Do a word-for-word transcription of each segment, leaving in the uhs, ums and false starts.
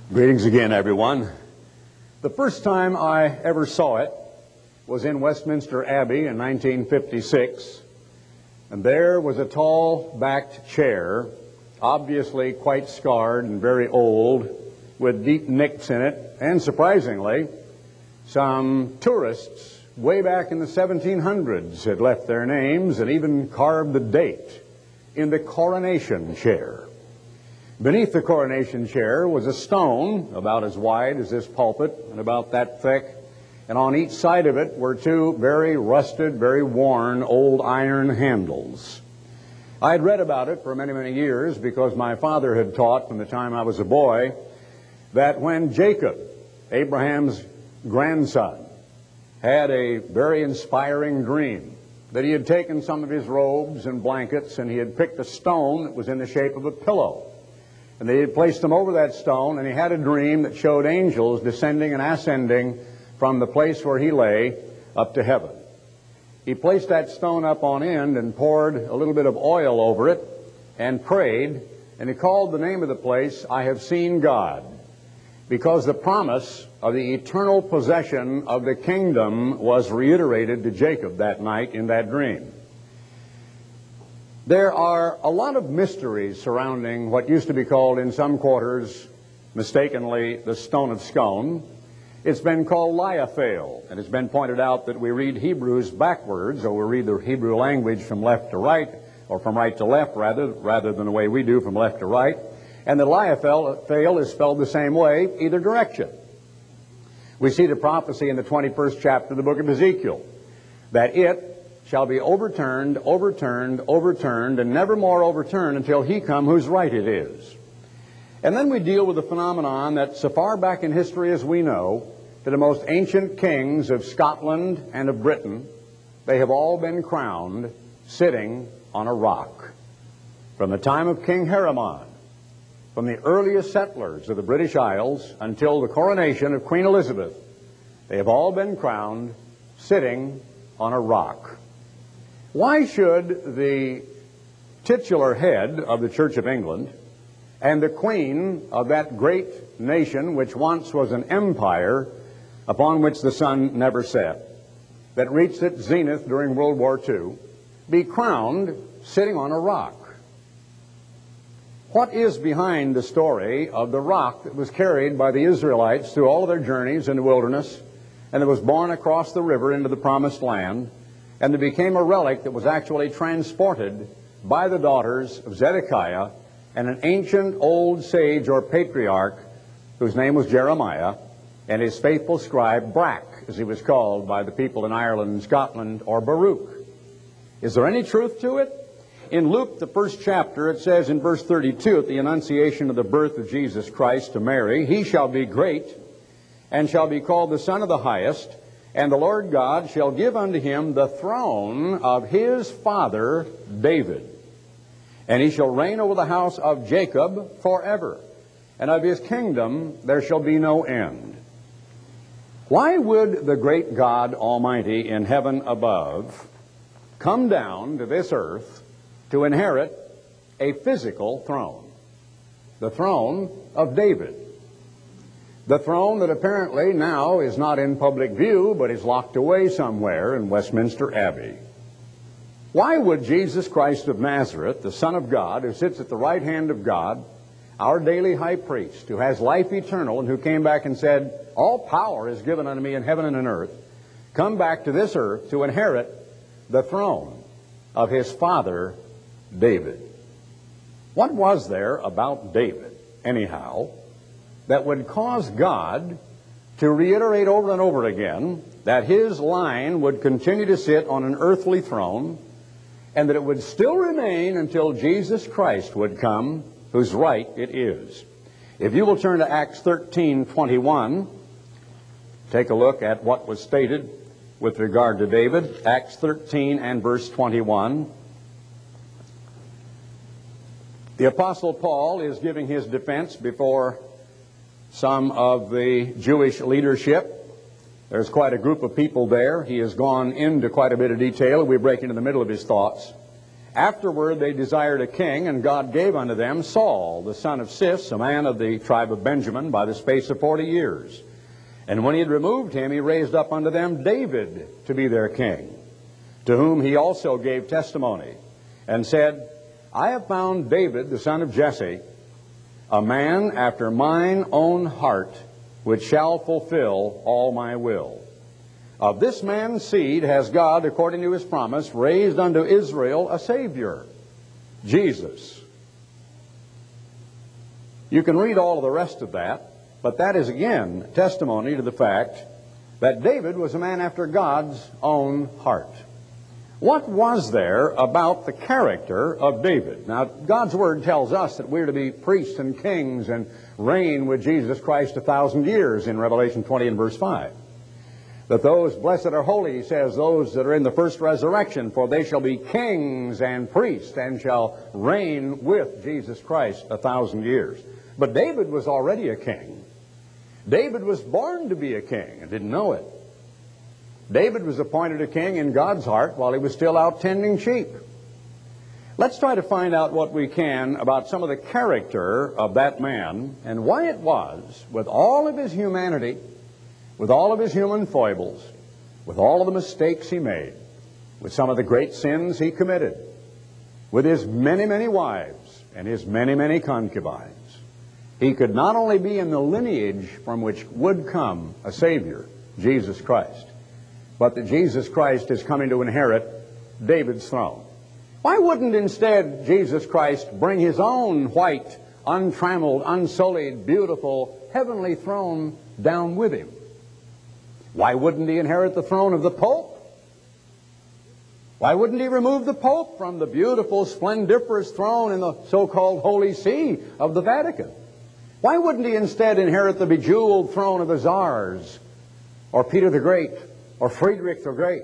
Greetings again, everyone. The first time I ever saw it was in Westminster Abbey in nineteen fifty-six, and there was a tall-backed chair, obviously quite scarred and very old, with deep nicks in it, and surprisingly, some tourists way back in the seventeen hundreds had left their names and even carved the date in the coronation chair. Beneath the coronation chair was a stone about as wide as this pulpit and about that thick, and on each side of it were two very rusted, very worn old iron handles. I had read about it for many, many years because my father had taught from the time I was a boy that when Jacob, Abraham's grandson, had a very inspiring dream, that he had taken some of his robes and blankets and he had picked a stone that was in the shape of a pillow. And they had placed him over that stone, and he had a dream that showed angels descending and ascending from the place where he lay up to heaven. He placed that stone up on end and poured a little bit of oil over it and prayed, and he called the name of the place, I Have Seen God, because the promise of the eternal possession of the kingdom was reiterated to Jacob that night in that dream. There are a lot of mysteries surrounding what used to be called in some quarters, mistakenly, the Stone of Scone. It's been called Liaphale, and it's been pointed out that we read Hebrews backwards, or we read the Hebrew language from left to right, or from right to left, rather, rather than the way we do from left to right. And the Liaphale is spelled the same way, either direction. We see the prophecy in the twenty-first chapter of the book of Ezekiel, that it shall be overturned, overturned, overturned, and never more overturned until he come whose right it is. And then we deal with the phenomenon that so far back in history as we know, to the most ancient kings of Scotland and of Britain, they have all been crowned sitting on a rock. From the time of King Haramon, from the earliest settlers of the British Isles until the coronation of Queen Elizabeth, they have all been crowned sitting on a rock. Why should the titular head of the Church of England and the queen of that great nation which once was an empire upon which the sun never set, that reached its zenith during World War Two, be crowned sitting on a rock? What is behind the story of the rock that was carried by the Israelites through all of their journeys in the wilderness and that was borne across the river into the Promised Land, and that became a relic that was actually transported by the daughters of Zedekiah and an ancient old sage or patriarch whose name was Jeremiah, and his faithful scribe Brak, as he was called by the people in Ireland and Scotland, or Baruch? Is there any truth to it? In Luke, the first chapter, it says in verse thirty-two, at the annunciation of the birth of Jesus Christ to Mary, he shall be great and shall be called the Son of the Highest, and the Lord God shall give unto him the throne of his father David. And he shall reign over the house of Jacob forever, and of his kingdom there shall be no end. Why would the great God Almighty in heaven above come down to this earth to inherit a physical throne? The throne of David. The throne that apparently now is not in public view, but is locked away somewhere in Westminster Abbey. Why would Jesus Christ of Nazareth, the Son of God, who sits at the right hand of God, our daily high priest, who has life eternal and who came back and said, all power is given unto me in heaven and in earth, come back to this earth to inherit the throne of his father David? What was there about David, anyhow, that would cause God to reiterate over and over again that his line would continue to sit on an earthly throne, and that it would still remain until Jesus Christ would come, whose right it is? If you will turn to Acts thirteen twenty-one, take a look at what was stated with regard to David. Acts thirteen and verse twenty-one. The Apostle Paul is giving his defense before some of the Jewish leadership. There's quite a group of people there. He has gone into quite a bit of detail, and we break into the middle of his thoughts. Afterward they desired a king, and God gave unto them Saul, the son of Cis, a man of the tribe of Benjamin, by the space of forty years. And when he had removed him, he raised up unto them David to be their king, to whom he also gave testimony, and said, I have found David, the son of Jesse, a man after mine own heart, which shall fulfill all my will. Of this man's seed has God, according to his promise, raised unto Israel a Savior, Jesus. You can read all of the rest of that, but that is again testimony to the fact that David was a man after God's own heart. What was there about the character of David? Now, God's Word tells us that we're to be priests and kings and reign with Jesus Christ a thousand years in Revelation twenty and verse five. That those blessed are holy, he says, those that are in the first resurrection, for they shall be kings and priests and shall reign with Jesus Christ a thousand years. But David was already a king. David was born to be a king and didn't know it. David was appointed a king in God's heart while he was still out tending sheep. Let's try to find out what we can about some of the character of that man and why it was, with all of his humanity, with all of his human foibles, with all of the mistakes he made, with some of the great sins he committed, with his many, many wives and his many, many concubines, he could not only be in the lineage from which would come a Savior, Jesus Christ, but that Jesus Christ is coming to inherit David's throne. Why wouldn't instead Jesus Christ bring his own white, untrammeled, unsullied, beautiful, heavenly throne down with him? Why wouldn't he inherit the throne of the Pope? Why wouldn't he remove the Pope from the beautiful, splendiferous throne in the so-called Holy See of the Vatican? Why wouldn't he instead inherit the bejeweled throne of the Tsars, or Peter the Great, or Friedrich the Great,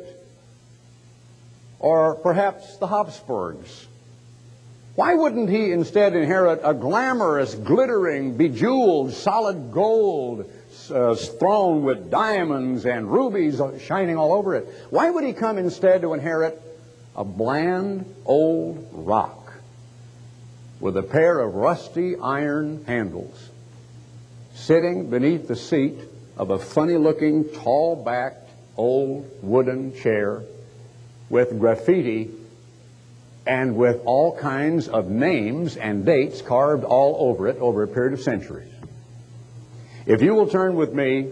or perhaps the Habsburgs? Why wouldn't he instead inherit a glamorous, glittering, bejeweled, solid gold uh, throne with diamonds and rubies shining all over it? Why would he come instead to inherit a bland old rock with a pair of rusty iron handles sitting beneath the seat of a funny-looking, tall-backed, old wooden chair with graffiti and with all kinds of names and dates carved all over it over a period of centuries? If you will turn with me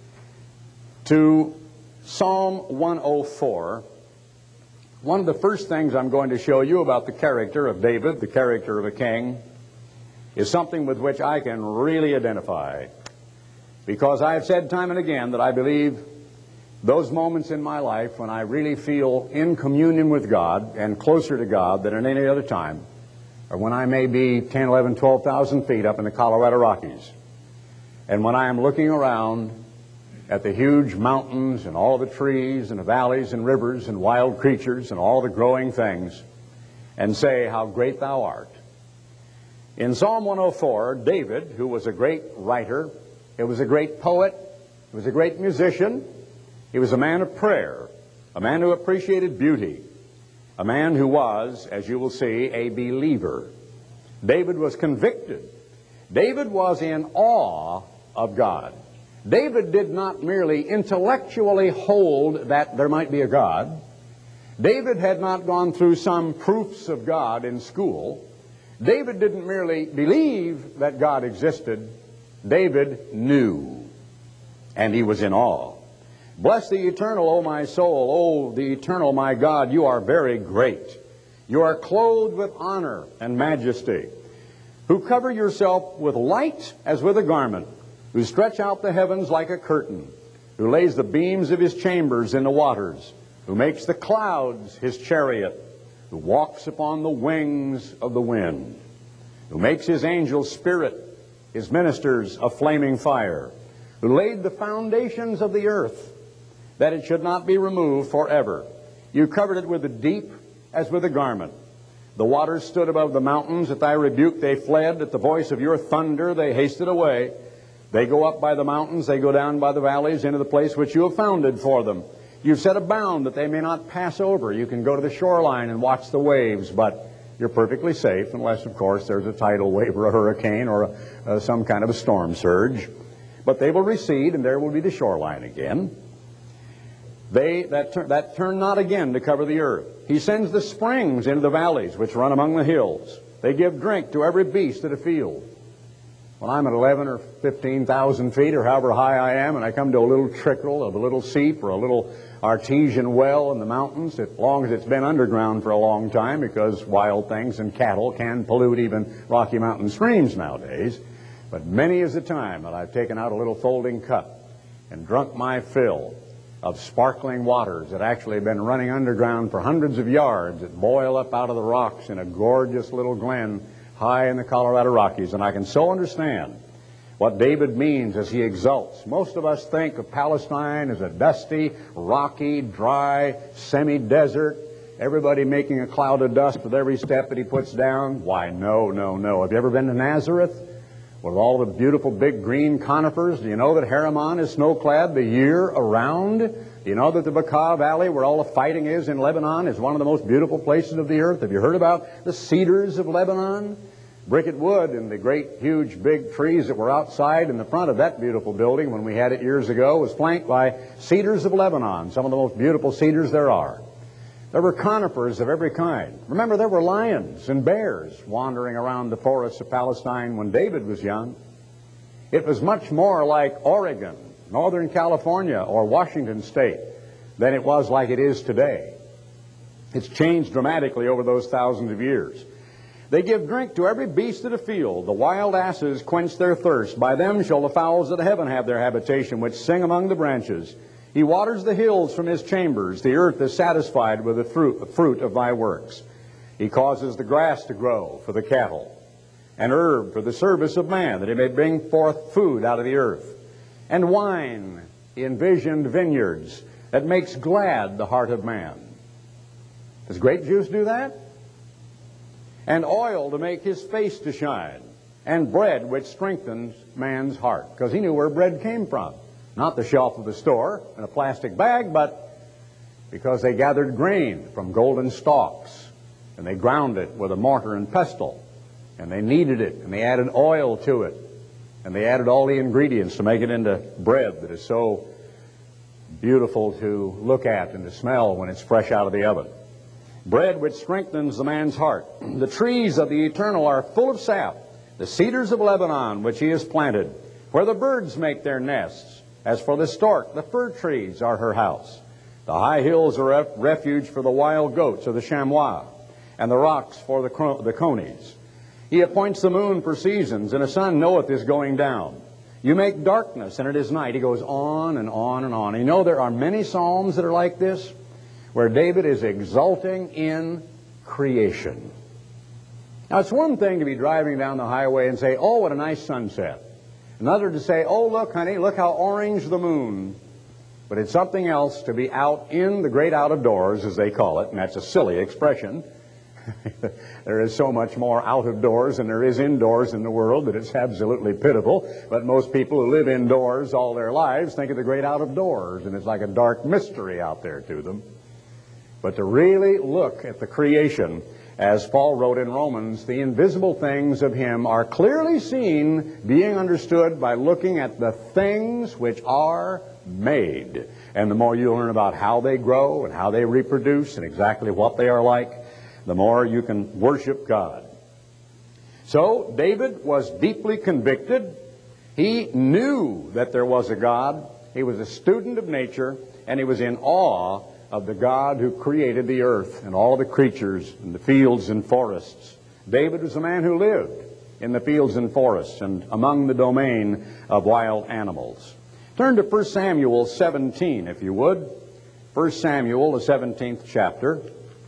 to Psalm one oh four, one of the first things I'm going to show you about the character of David, the character of a king, is something with which I can really identify, because I've said time and again that I believe those moments in my life when I really feel in communion with God and closer to God than at any other time are when I may be ten, eleven, twelve thousand feet up in the Colorado Rockies, and when I am looking around at the huge mountains and all the trees and the valleys and rivers and wild creatures and all the growing things, and say, how great thou art. In Psalm one oh four, David, who was a great writer, he was a great poet, he was a great musician, he was a man of prayer, a man who appreciated beauty, a man who was, as you will see, a believer. David was convicted. David was in awe of God. David did not merely intellectually hold that there might be a God. David had not gone through some proofs of God in school. David didn't merely believe that God existed. David knew, and he was in awe. Bless the eternal, O my soul. O the eternal, my God, you are very great. You are clothed with honor and majesty, who cover yourself with light as with a garment, who stretch out the heavens like a curtain, who lays the beams of his chambers in the waters, who makes the clouds his chariot, who walks upon the wings of the wind, who makes his angels spirit, his ministers a flaming fire, who laid the foundations of the earth, that it should not be removed forever. You covered it with the deep as with a garment. The waters stood above the mountains. At thy rebuke they fled. At the voice of your thunder they hasted away. They go up by the mountains, they go down by the valleys into the place which you have founded for them. You've set a bound that they may not pass over. You can go to the shoreline and watch the waves, but you're perfectly safe unless, of course, there's a tidal wave or a hurricane or a, uh, some kind of a storm surge. But they will recede, and there will be the shoreline again. They that, tur that turn not again to cover the earth. He sends the springs into the valleys which run among the hills. They give drink to every beast of the field. When I'm at eleven or fifteen thousand feet or however high I am, and I come to a little trickle of a little seep or a little artesian well in the mountains, as long as it's been underground for a long time, because wild things and cattle can pollute even Rocky Mountain streams nowadays. But many is the time that I've taken out a little folding cup and drunk my fill of sparkling waters that actually have been running underground for hundreds of yards that boil up out of the rocks in a gorgeous little glen high in the Colorado Rockies. And I can so understand what David means as he exults. Most of us think of Palestine as a dusty, rocky, dry, semi-desert, everybody making a cloud of dust with every step that he puts down. Why, no, no, no. Have you ever been to Nazareth with all the beautiful big green conifers? Do you know that Hermon is snow-clad the year around? Do you know that the Bekaa Valley, where all the fighting is in Lebanon, is one of the most beautiful places of the earth? Have you heard about the cedars of Lebanon? Bricket wood and the great, huge, big trees that were outside in the front of that beautiful building when we had it years ago was flanked by cedars of Lebanon, some of the most beautiful cedars there are. There were conifers of every kind. Remember, there were lions and bears wandering around the forests of Palestine when David was young. It was much more like Oregon, Northern California, or Washington State than it was like it is today. It's changed dramatically over those thousands of years. They give drink to every beast of the field. The wild asses quench their thirst. By them shall the fowls of the heaven have their habitation, which sing among the branches. He waters the hills from his chambers. The earth is satisfied with the fruit, the fruit of thy works. He causes the grass to grow for the cattle, and herb for the service of man, that he may bring forth food out of the earth. And wine, he envisioned vineyards, that makes glad the heart of man. Does grape juice do that? And oil to make his face to shine, and bread which strengthens man's heart. Because he knew where bread came from. Not the shelf of the store in a plastic bag, but because they gathered grain from golden stalks, and they ground it with a mortar and pestle, and they kneaded it, and they added oil to it, and they added all the ingredients to make it into bread that is so beautiful to look at and to smell when it's fresh out of the oven. Bread which strengthens the man's heart. The trees of the eternal are full of sap, the cedars of Lebanon which he has planted, where the birds make their nests. As for the stork, the fir trees are her house. The high hills are a refuge for the wild goats of the chamois, and the rocks for the, the conies. He appoints the moon for seasons, and the sun knoweth his going down. You make darkness, and it is night. He goes on and on and on. You know, there are many psalms that are like this, where David is exulting in creation. Now, it's one thing to be driving down the highway and say, oh, what a nice sunset. Another to say, oh, look, honey, look how orange the moon. But it's something else to be out in the great out of doors, as they call it, and that's a silly expression. There is so much more out of doors than there is indoors in the world that it's absolutely pitiful. But most people who live indoors all their lives think of the great out of doors, and it's like a dark mystery out there to them. But to really look at the creation, as Paul wrote in Romans, the invisible things of him are clearly seen, being understood by looking at the things which are made. And the more you learn about how they grow and how they reproduce and exactly what they are like, the more you can worship God. So David was deeply convicted. He knew that there was a God. He was a student of nature, and he was in awe of the God who created the earth and all the creatures and the fields and forests. David was a man who lived in the fields and forests and among the domain of wild animals. Turn to First Samuel seventeen, if you would. First Samuel, the seventeenth chapter.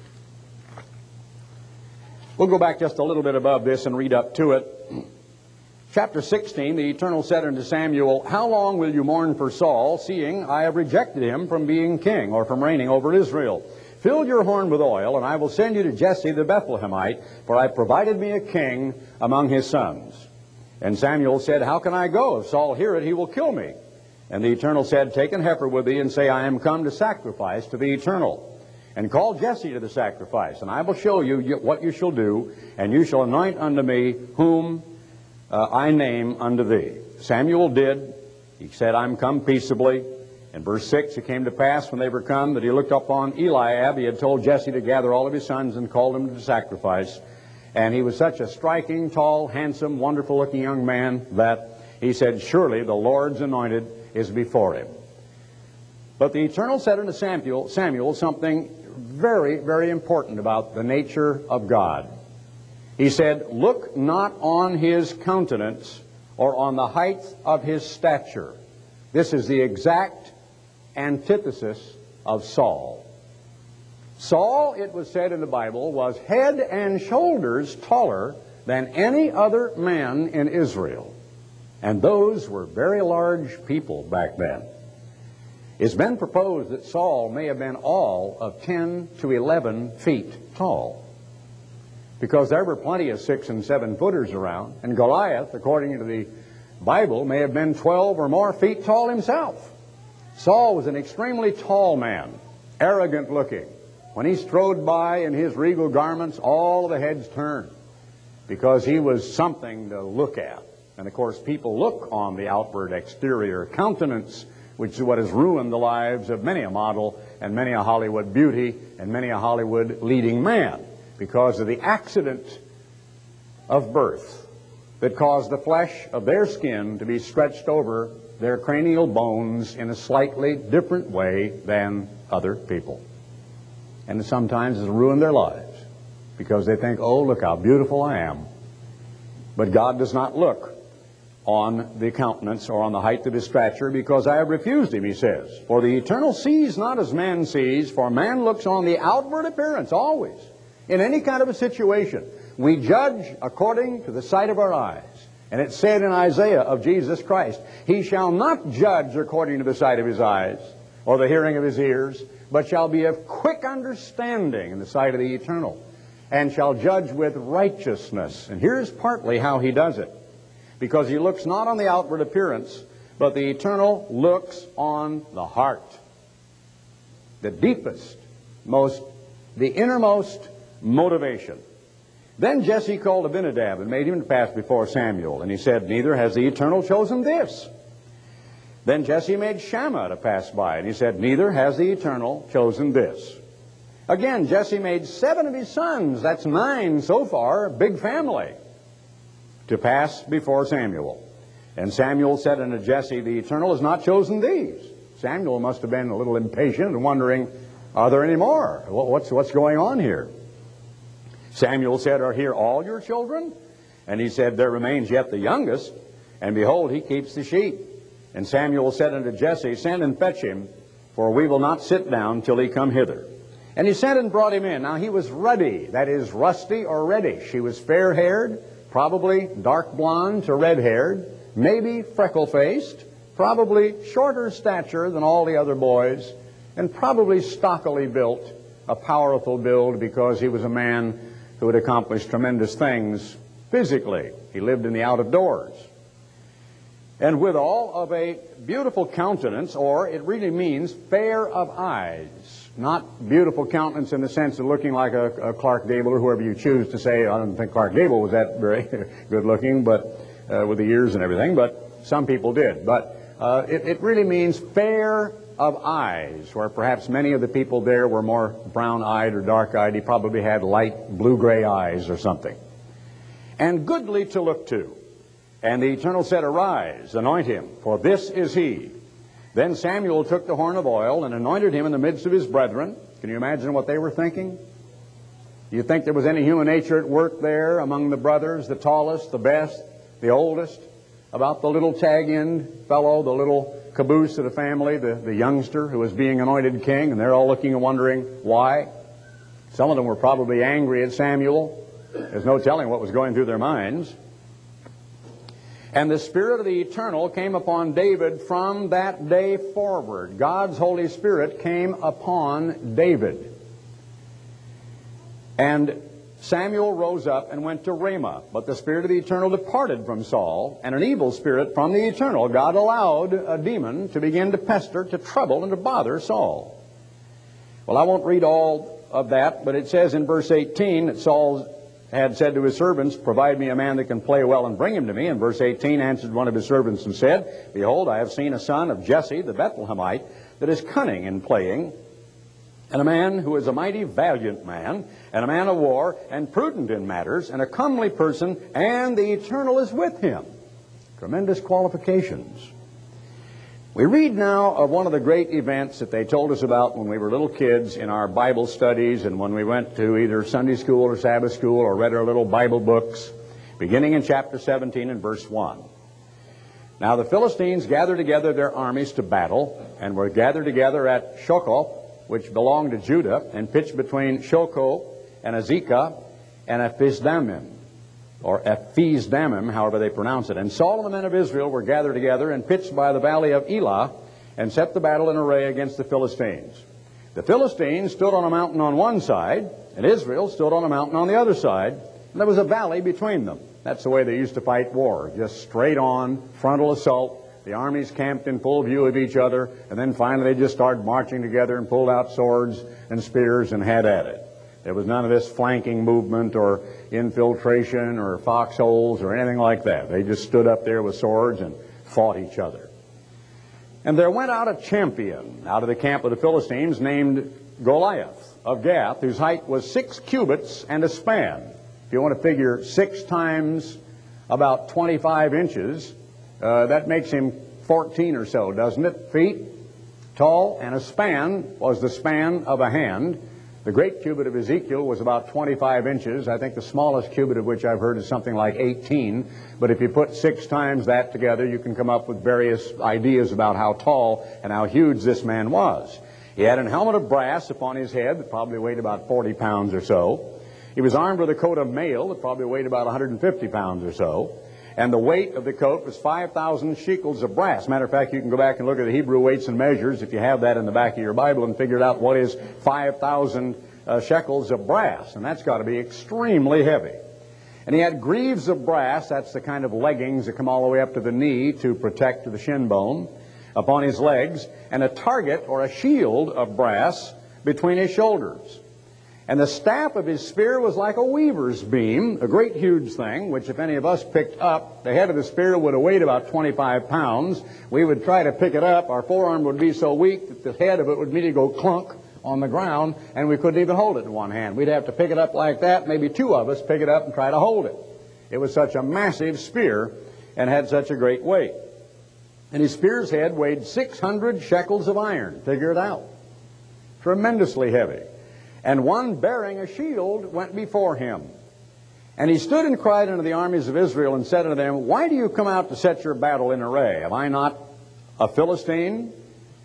We'll go back just a little bit above this and read up to it. Chapter sixteen, the Eternal said unto Samuel, how long will you mourn for Saul, seeing I have rejected him from being king, or from reigning over Israel? Fill your horn with oil, and I will send you to Jesse the Bethlehemite, for I provided me a king among his sons. And Samuel said, how can I go? If Saul hear it, he will kill me. And the Eternal said, take an heifer with thee, and say, I am come to sacrifice to the Eternal. And call Jesse to the sacrifice, and I will show you what you shall do, and you shall anoint unto me whom uh, I name unto thee. Samuel did. He said, I'm come peaceably. In verse six, it came to pass when they were come that he looked upon Eliab. He had told Jesse to gather all of his sons and called them to the sacrifice. And he was such a striking, tall, handsome, wonderful-looking young man that he said, surely the Lord's anointed is before him. But the Eternal said unto Samuel, Samuel something very, very important about the nature of God. He said, look not on his countenance or on the height of his stature. This is the exact antithesis of Saul. Saul, it was said in the Bible, was head and shoulders taller than any other man in Israel. And those were very large people back then. It's been proposed that Saul may have been all of ten to eleven feet tall, because there were plenty of six and seven footers around, and Goliath, according to the Bible, may have been twelve or more feet tall himself. Saul was an extremely tall man, arrogant looking. When he strode by in his regal garments, all the heads turned, because he was something to look at. And of course, people look on the outward exterior countenance, which is what has ruined the lives of many a model and many a Hollywood beauty and many a Hollywood leading man, because of the accident of birth that caused the flesh of their skin to be stretched over their cranial bones in a slightly different way than other people. And sometimes it's ruined their lives, because they think, oh, look how beautiful I am. But God does not look on the countenance or on the height of his stature, because I have refused him, he says. For the Eternal sees not as man sees, for man looks on the outward appearance always. In any kind of a situation, we judge according to the sight of our eyes. And it's said in Isaiah of Jesus Christ, he shall not judge according to the sight of his eyes or the hearing of his ears, but shall be of quick understanding in the sight of the Eternal, and shall judge with righteousness. And here's partly how he does it. Because he looks not on the outward appearance, but the Eternal looks on the heart. The deepest, most, the innermost motivation. Then Jesse called Abinadab and made him to pass before Samuel. And he said, neither has the Eternal chosen this. Then Jesse made Shammah to pass by. And he said, neither has the Eternal chosen this. Again, Jesse made seven of his sons. That's nine so far, big family, to pass before Samuel. And Samuel said unto Jesse, the Eternal has not chosen these. Samuel must have been a little impatient and wondering, are there any more? What's, what's going on here? Samuel said, are here all your children? And he said, there remains yet the youngest, and behold, he keeps the sheep. And Samuel said unto Jesse, send and fetch him, for we will not sit down till he come hither. And he sent and brought him in. Now he was ruddy, that is, rusty or reddish. He was fair-haired, probably dark blonde to red-haired, maybe freckle-faced, probably shorter stature than all the other boys, and probably stockily built, a powerful build, because he was a man who had accomplished tremendous things physically. He lived in the out-of-doors. And withal of a beautiful countenance, or it really means fair of eyes. Not beautiful countenance in the sense of looking like a, a Clark Gable or whoever you choose to say. I don't think Clark Gable was that very good looking, but uh, with the ears and everything, but some people did. But uh, it, it really means fair of eyes, where perhaps many of the people there were more brown-eyed or dark-eyed. He probably had light blue-gray eyes or something. And goodly to look to. And the Eternal said, arise, anoint him, for this is he. Then Samuel took the horn of oil and anointed him in the midst of his brethren. Can you imagine what they were thinking? Do you think there was any human nature at work there among the brothers, the tallest, the best, the oldest, about the little tag-end fellow, the little caboose of the family, the, the youngster who was being anointed king, and they're all looking and wondering why? Some of them were probably angry at Samuel. There's no telling what was going through their minds. And the Spirit of the Eternal came upon David from that day forward. God's Holy Spirit came upon David. And Samuel rose up and went to Ramah, but the Spirit of the Eternal departed from Saul, and an evil spirit from the Eternal, God allowed a demon to begin to pester, to trouble, and to bother Saul. Well, I won't read all of that, but it says in verse eighteen that Saul had said to his servants, provide me a man that can play well and bring him to me. And verse eighteen answered one of his servants and said, behold, I have seen a son of Jesse the Bethlehemite that is cunning in playing, and a man who is a mighty valiant man, and a man of war, and prudent in matters, and a comely person, and the Eternal is with him. Tremendous qualifications. We read now of one of the great events that they told us about when we were little kids in our Bible studies, and when we went to either Sunday school or Sabbath school or read our little Bible books, beginning in chapter seventeen and verse one. Now the Philistines gathered together their armies to battle, and were gathered together at Shochoh, which belonged to Judah, and pitched between Shochoh and Azekah and Ephisdamim, or Ephisdamim, however they pronounce it. And Saul and the men of Israel were gathered together and pitched by the valley of Elah, and set the battle in array against the Philistines. The Philistines stood on a mountain on one side, and Israel stood on a mountain on the other side, and there was a valley between them. That's the way they used to fight war, just straight on, frontal assault. The armies camped in full view of each other, and then finally they just started marching together and pulled out swords and spears and had at it. There was none of this flanking movement or infiltration or foxholes or anything like that. They just stood up there with swords and fought each other. And there went out a champion out of the camp of the Philistines named Goliath of Gath, whose height was six cubits and a span. If you want to figure six times about twenty-five inches, uh, that makes him fourteen or so, doesn't it? Feet tall, and a span was the span of a hand. The great cubit of Ezekiel was about twenty-five inches. I think the smallest cubit of which I've heard is something like eighteen. But if you put six times that together, you can come up with various ideas about how tall and how huge this man was. He had a helmet of brass upon his head that probably weighed about forty pounds or so. He was armed with a coat of mail that probably weighed about one hundred fifty pounds or so. And the weight of the coat was five thousand shekels of brass. Matter of fact, you can go back and look at the Hebrew weights and measures, if you have that in the back of your Bible, and figure out what is five thousand uh, shekels of brass. And that's got to be extremely heavy. And he had greaves of brass, that's the kind of leggings that come all the way up to the knee to protect the shin bone, upon his legs, and a target or a shield of brass between his shoulders. And the staff of his spear was like a weaver's beam, a great huge thing, which if any of us picked up, the head of the spear would have weighed about twenty-five pounds. We would try to pick it up. Our forearm would be so weak that the head of it would immediately go clunk on the ground, and we couldn't even hold it in one hand. We'd have to pick it up like that, maybe two of us pick it up and try to hold it. It was such a massive spear and had such a great weight. And his spear's head weighed six hundred shekels of iron. Figure it out. Tremendously heavy. And one bearing a shield went before him. And he stood and cried unto the armies of Israel and said unto them, why do you come out to set your battle in array? Am I not a Philistine?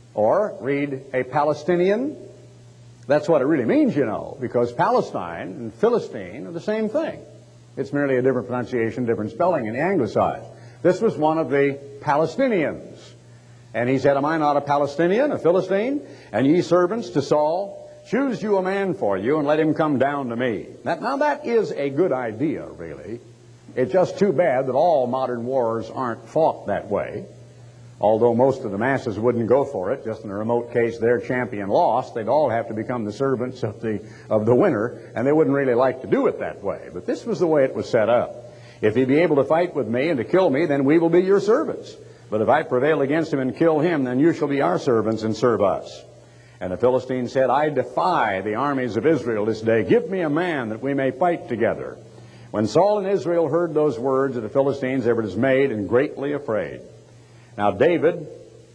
Or, read, a Palestinian? That's what it really means, you know, because Palestine and Philistine are the same thing. It's merely a different pronunciation, different spelling in the Anglicized. This was one of the Palestinians. And he said, am I not a Palestinian, a Philistine? And ye servants to Saul, choose you a man for you, and let him come down to me. That, now that is a good idea, really. It's just too bad that all modern wars aren't fought that way. Although most of the masses wouldn't go for it, just in a remote case their champion lost, they'd all have to become the servants of the, of the winner, and they wouldn't really like to do it that way. But this was the way it was set up. If he be able to fight with me and to kill me, then we will be your servants. But if I prevail against him and kill him, then you shall be our servants and serve us. And the Philistine said, I defy the armies of Israel this day. Give me a man that we may fight together. When Saul and Israel heard those words of the Philistines, they were dismayed and greatly afraid. Now David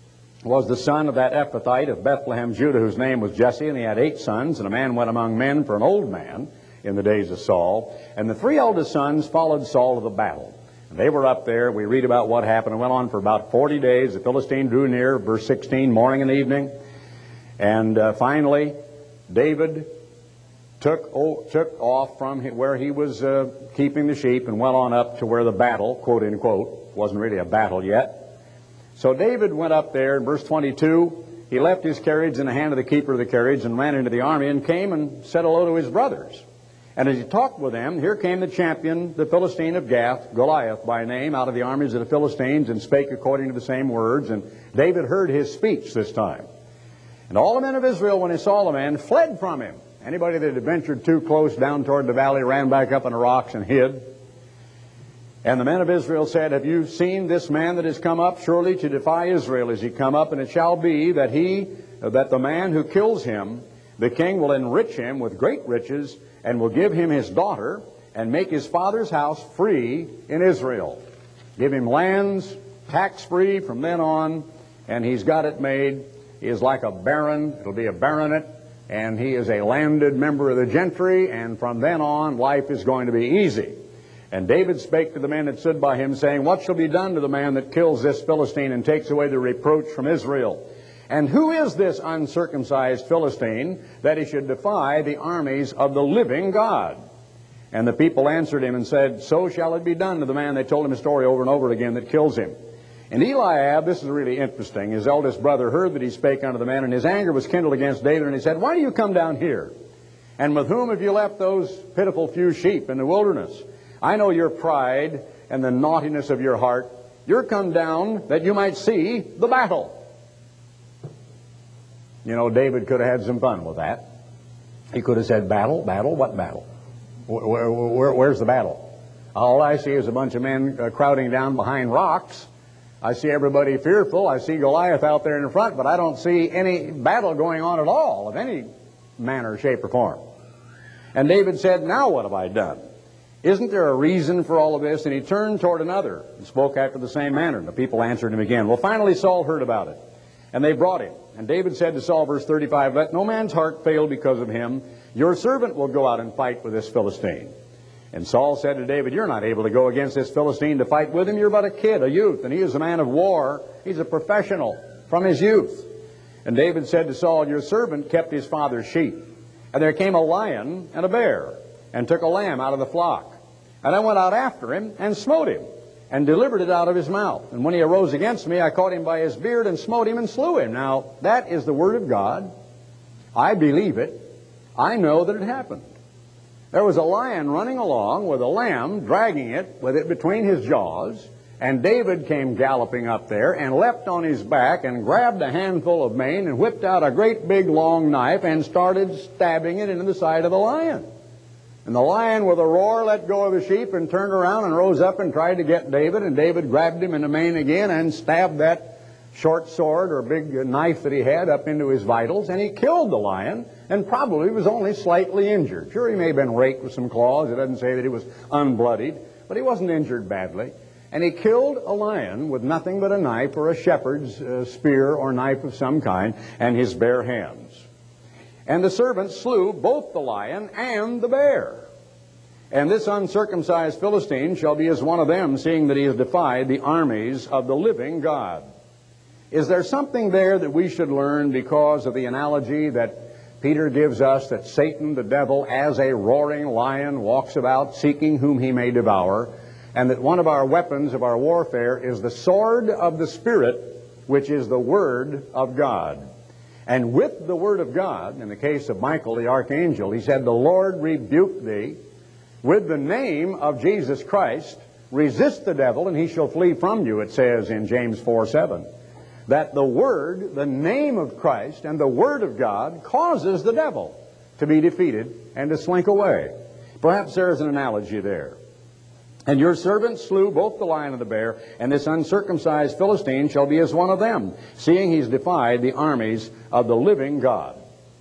was the son of that Ephrathite of Bethlehem, Judah, whose name was Jesse, and he had eight sons, and a man went among men for an old man in the days of Saul. And the three eldest sons followed Saul to the battle. And they were up there. We read about what happened. It went on for about forty days. The Philistine drew near, verse sixteen, morning and evening. And uh, finally, David took, oh, took off from where he was uh, keeping the sheep and went on up to where the battle, quote unquote, wasn't really a battle yet. So David went up there, in verse twenty-two, he left his carriage in the hand of the keeper of the carriage and ran into the army and came and said hello to his brothers. And as he talked with them, here came the champion, the Philistine of Gath, Goliath by name, out of the armies of the Philistines, and spake according to the same words. And David heard his speech this time. And all the men of Israel, when they saw the man, fled from him. Anybody that had ventured too close down toward the valley ran back up on the rocks and hid. And the men of Israel said, have you seen this man that has come up? Surely to defy Israel is he come up, and it shall be that he, that the man who kills him, the king will enrich him with great riches, and will give him his daughter, and make his father's house free in Israel. Give him lands, tax-free from then on, and he's got it made. He is like a baron. It'll be a baronet, and he is a landed member of the gentry, and from then on, life is going to be easy. And David spake to the men that stood by him, saying, what shall be done to the man that kills this Philistine and takes away the reproach from Israel? And who is this uncircumcised Philistine that he should defy the armies of the living God? And the people answered him and said, so shall it be done to the man. They told him a story over and over again that kills him. And Eliab, this is really interesting, his eldest brother heard that he spake unto the man, and his anger was kindled against David, and he said, why do you come down here? And with whom have you left those pitiful few sheep in the wilderness? I know your pride and the naughtiness of your heart. You're come down that you might see the battle. You know, David could have had some fun with that. He could have said, battle, battle, what battle? Where, where, where, where's the battle? All I see is a bunch of men uh, crowding down behind rocks. I see everybody fearful. I see Goliath out there in the front, but I don't see any battle going on at all of any manner, shape, or form. And David said, now what have I done? Isn't there a reason for all of this? And he turned toward another and spoke after the same manner. And the people answered him again. Well, finally Saul heard about it, and they brought him. And David said to Saul, verse thirty-five, let no man's heart fail because of him. Your servant will go out and fight with this Philistine. And Saul said to David, you're not able to go against this Philistine to fight with him. You're but a kid, a youth, and he is a man of war. He's a professional from his youth. And David said to Saul, your servant kept his father's sheep. And there came a lion and a bear, and took a lamb out of the flock. And I went out after him, and smote him, and delivered it out of his mouth. And when he arose against me, I caught him by his beard, and smote him, and slew him. Now, that is the word of God. I believe it. I know that it happened. There was a lion running along with a lamb, dragging it with it between his jaws, and David came galloping up there and leapt on his back and grabbed a handful of mane and whipped out a great big long knife and started stabbing it into the side of the lion. And the lion with a roar let go of the sheep and turned around and rose up and tried to get David, and David grabbed him in the mane again and stabbed that short sword or big knife that he had up into his vitals, and he killed the lion, and probably was only slightly injured. Sure, he may have been raked with some claws. It doesn't say that he was unbloodied, but he wasn't injured badly. And he killed a lion with nothing but a knife or a shepherd's uh, spear or knife of some kind and his bare hands. And the servant slew both the lion and the bear. And this uncircumcised Philistine shall be as one of them, seeing that he has defied the armies of the living God. Is there something there that we should learn because of the analogy that Peter gives us, that Satan, the devil, as a roaring lion, walks about seeking whom he may devour, and that one of our weapons of our warfare is the sword of the Spirit, which is the Word of God. And with the Word of God, in the case of Michael the archangel, he said, the Lord rebuke thee. With the name of Jesus Christ, resist the devil, and he shall flee from you, it says in James four seven. That the Word, the name of Christ, and the Word of God causes the devil to be defeated and to slink away. Perhaps there is an analogy there. And your servant slew both the lion and the bear, and this uncircumcised Philistine shall be as one of them, seeing he's defied the armies of the living God.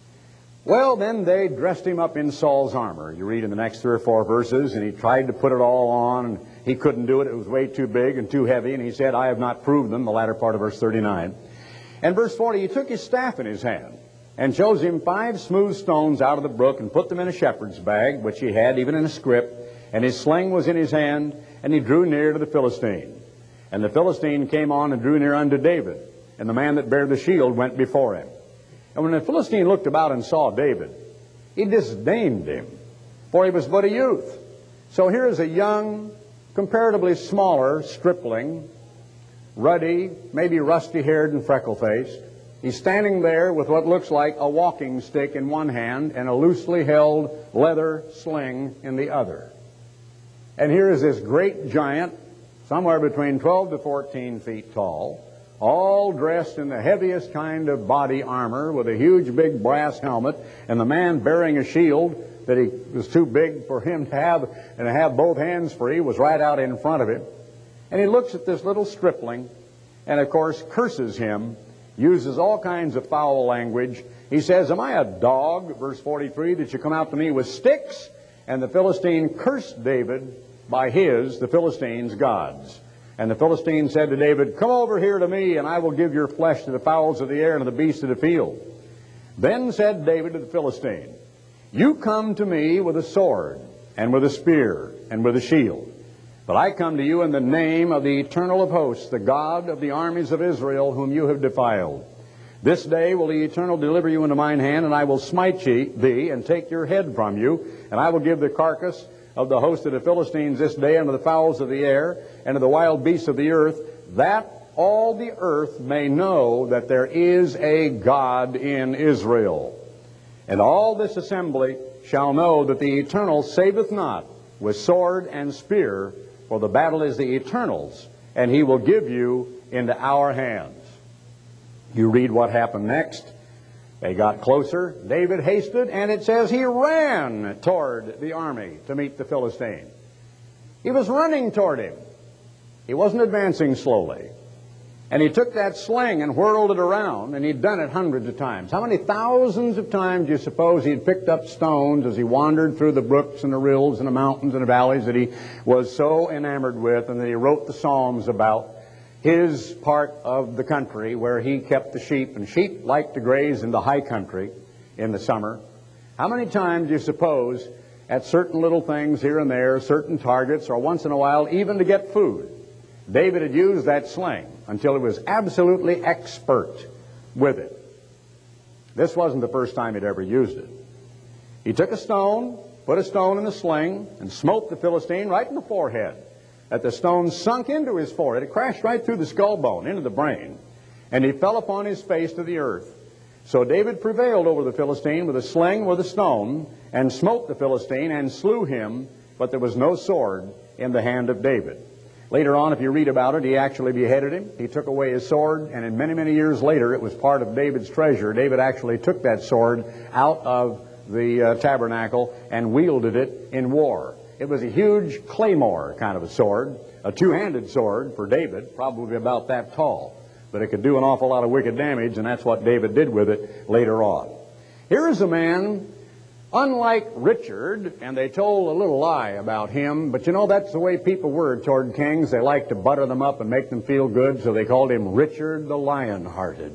Well, then they dressed him up in Saul's armor. You read in the next three or four verses, and he tried to put it all on, and he couldn't do it. It was way too big and too heavy, and he said, I have not proved them, the latter part of verse thirty-nine. And verse forty, he took his staff in his hand, and chose him five smooth stones out of the brook, and put them in a shepherd's bag, which he had even in a scrip, and his sling was in his hand, and he drew near to the Philistine. And the Philistine came on and drew near unto David, and the man that bare the shield went before him. And when the Philistine looked about and saw David, he disdained him, for he was but a youth. So here is a young, comparatively smaller stripling, ruddy, maybe rusty-haired and freckle-faced, He's standing there with what looks like a walking stick in one hand and a loosely held leather sling in the other. And here is this great giant, somewhere between twelve to fourteen feet tall, all dressed in the heaviest kind of body armor with a huge big brass helmet, and the man bearing a shield that he was too big for him to have and to have both hands free was right out in front of him. And he looks at this little stripling and, of course, curses him, uses all kinds of foul language. He says, "Am I a dog," verse forty-three, "that you come out to me with sticks?" And the Philistine cursed David by his, the Philistines' gods. And the Philistine said to David, "Come over here to me, and I will give your flesh to the fowls of the air and to the beasts of the field." Then said David to the Philistine, "You come to me with a sword, and with a spear, and with a shield. But I come to you in the name of the Eternal of hosts, the God of the armies of Israel, whom you have defiled. This day will the Eternal deliver you into mine hand, and I will smite ye, thee, and take your head from you, and I will give the carcass of the host of the Philistines this day unto the fowls of the air, and to the wild beasts of the earth, that all the earth may know that there is a God in Israel. And all this assembly shall know that the Eternal saveth not with sword and spear, for the battle is the Eternal's, and he will give you into our hands." You read what happened next. They got closer. David hasted, and it says he ran toward the army to meet the Philistine. He was running toward him. He wasn't advancing slowly. And he took that sling and whirled it around, and he'd done it hundreds of times. How many thousands of times do you suppose he'd picked up stones as he wandered through the brooks and the rills and the mountains and the valleys that he was so enamored with, and that he wrote the Psalms about his part of the country where he kept the sheep, and sheep like to graze in the high country in the summer. How many times do you suppose at certain little things here and there, certain targets, or once in a while even to get food, David had used that sling until he was absolutely expert with it? This wasn't the first time he'd ever used it. He took a stone, put a stone in the sling, and smote the Philistine right in the forehead. That the stone sunk into his forehead. It crashed right through the skull bone, into the brain, and he fell upon his face to the earth. So David prevailed over the Philistine with a sling, with a stone, and smote the Philistine and slew him, but there was no sword in the hand of David. Later on, if you read about it, he actually beheaded him. He took away his sword, and in many, many years later, it was part of David's treasure. David actually took that sword out of the uh, tabernacle and wielded it in war. It was a huge claymore kind of a sword, a two-handed sword for David, probably about that tall. But it could do an awful lot of wicked damage, and that's what David did with it later on. Here is a man, unlike Richard, and they told a little lie about him, but you know, that's the way people were toward kings. They liked to butter them up and make them feel good, so they called him Richard the Lion-Hearted.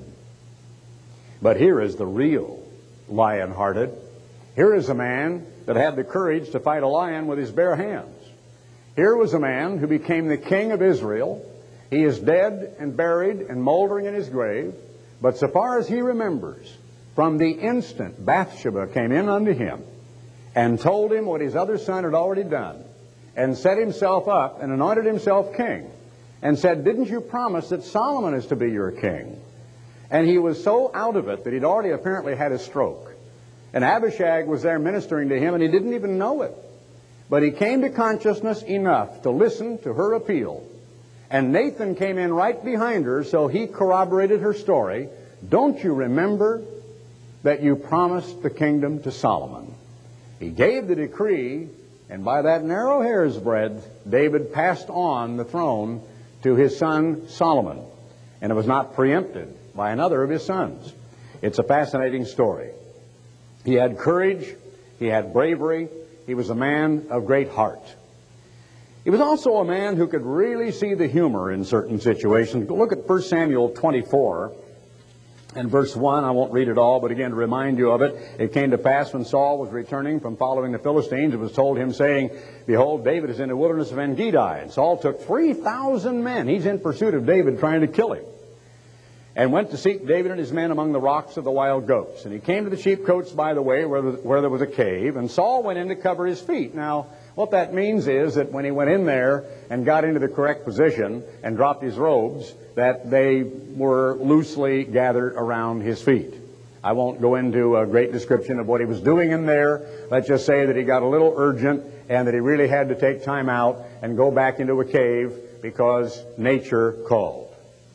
But here is the real Lion-Hearted. Here is a man that had the courage to fight a lion with his bare hands. Here was a man who became the king of Israel. He is dead and buried and moldering in his grave, but so far as he remembers, from the instant Bathsheba came in unto him and told him what his other son had already done, and set himself up and anointed himself king, and said, "Didn't you promise that Solomon is to be your king?" And he was so out of it that he'd already apparently had a stroke. And Abishag was there ministering to him, and he didn't even know it. But he came to consciousness enough to listen to her appeal. And Nathan came in right behind her, so he corroborated her story. "Don't you remember that you promised the kingdom to Solomon?" He gave the decree, and by that narrow hair's breadth, David passed on the throne to his son Solomon. And it was not preempted by another of his sons. It's a fascinating story. He had courage, he had bravery, he was a man of great heart. He was also a man who could really see the humor in certain situations. Look at First Samuel twenty-four and verse one. I won't read it all, but again, to remind you of it, it came to pass when Saul was returning from following the Philistines, it was told him, saying, "Behold, David is in the wilderness of En-Gedi." And Saul took three thousand men. He's in pursuit of David, trying to kill him. And went to seek David and his men among the rocks of the wild goats. And he came to the sheepcotes by the way, where, where there was a cave, and Saul went in to cover his feet. Now, What that means is that when he went in there and got into the correct position and dropped his robes, that they were loosely gathered around his feet. I won't go into a great description of what he was doing in there. Let's just say that he got a little urgent and that he really had to take time out and go back into a cave because nature called.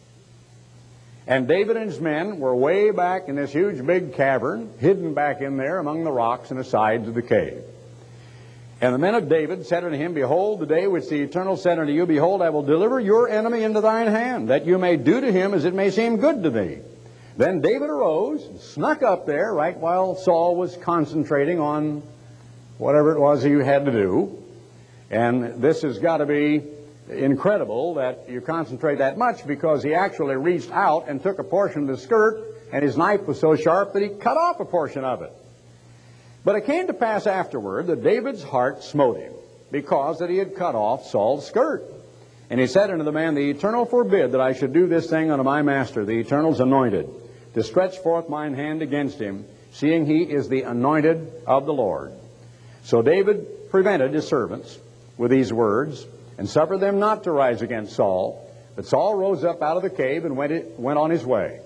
And David and his men were way back in this huge big cavern, hidden back in there among the rocks and the sides of the cave. And the men of David said unto him, Behold, the day which the Eternal said unto you, Behold, I will deliver your enemy into thine hand, that you may do to him as it may seem good to thee. Then David arose and snuck up there right while Saul was concentrating on whatever it was he had to do. And this has got to be incredible that you concentrate that much, because he actually reached out and took a portion of the skirt, and his knife was so sharp that he cut off a portion of it. But it came to pass afterward that David's heart smote him, because that he had cut off Saul's skirt. And he said unto the man, The Eternal forbid that I should do this thing unto my master, the Eternal's anointed, to stretch forth mine hand against him, seeing he is the anointed of the Lord. So David prevented his servants with these words, and suffered them not to rise against Saul. But Saul rose up out of the cave and went, it, went on his way.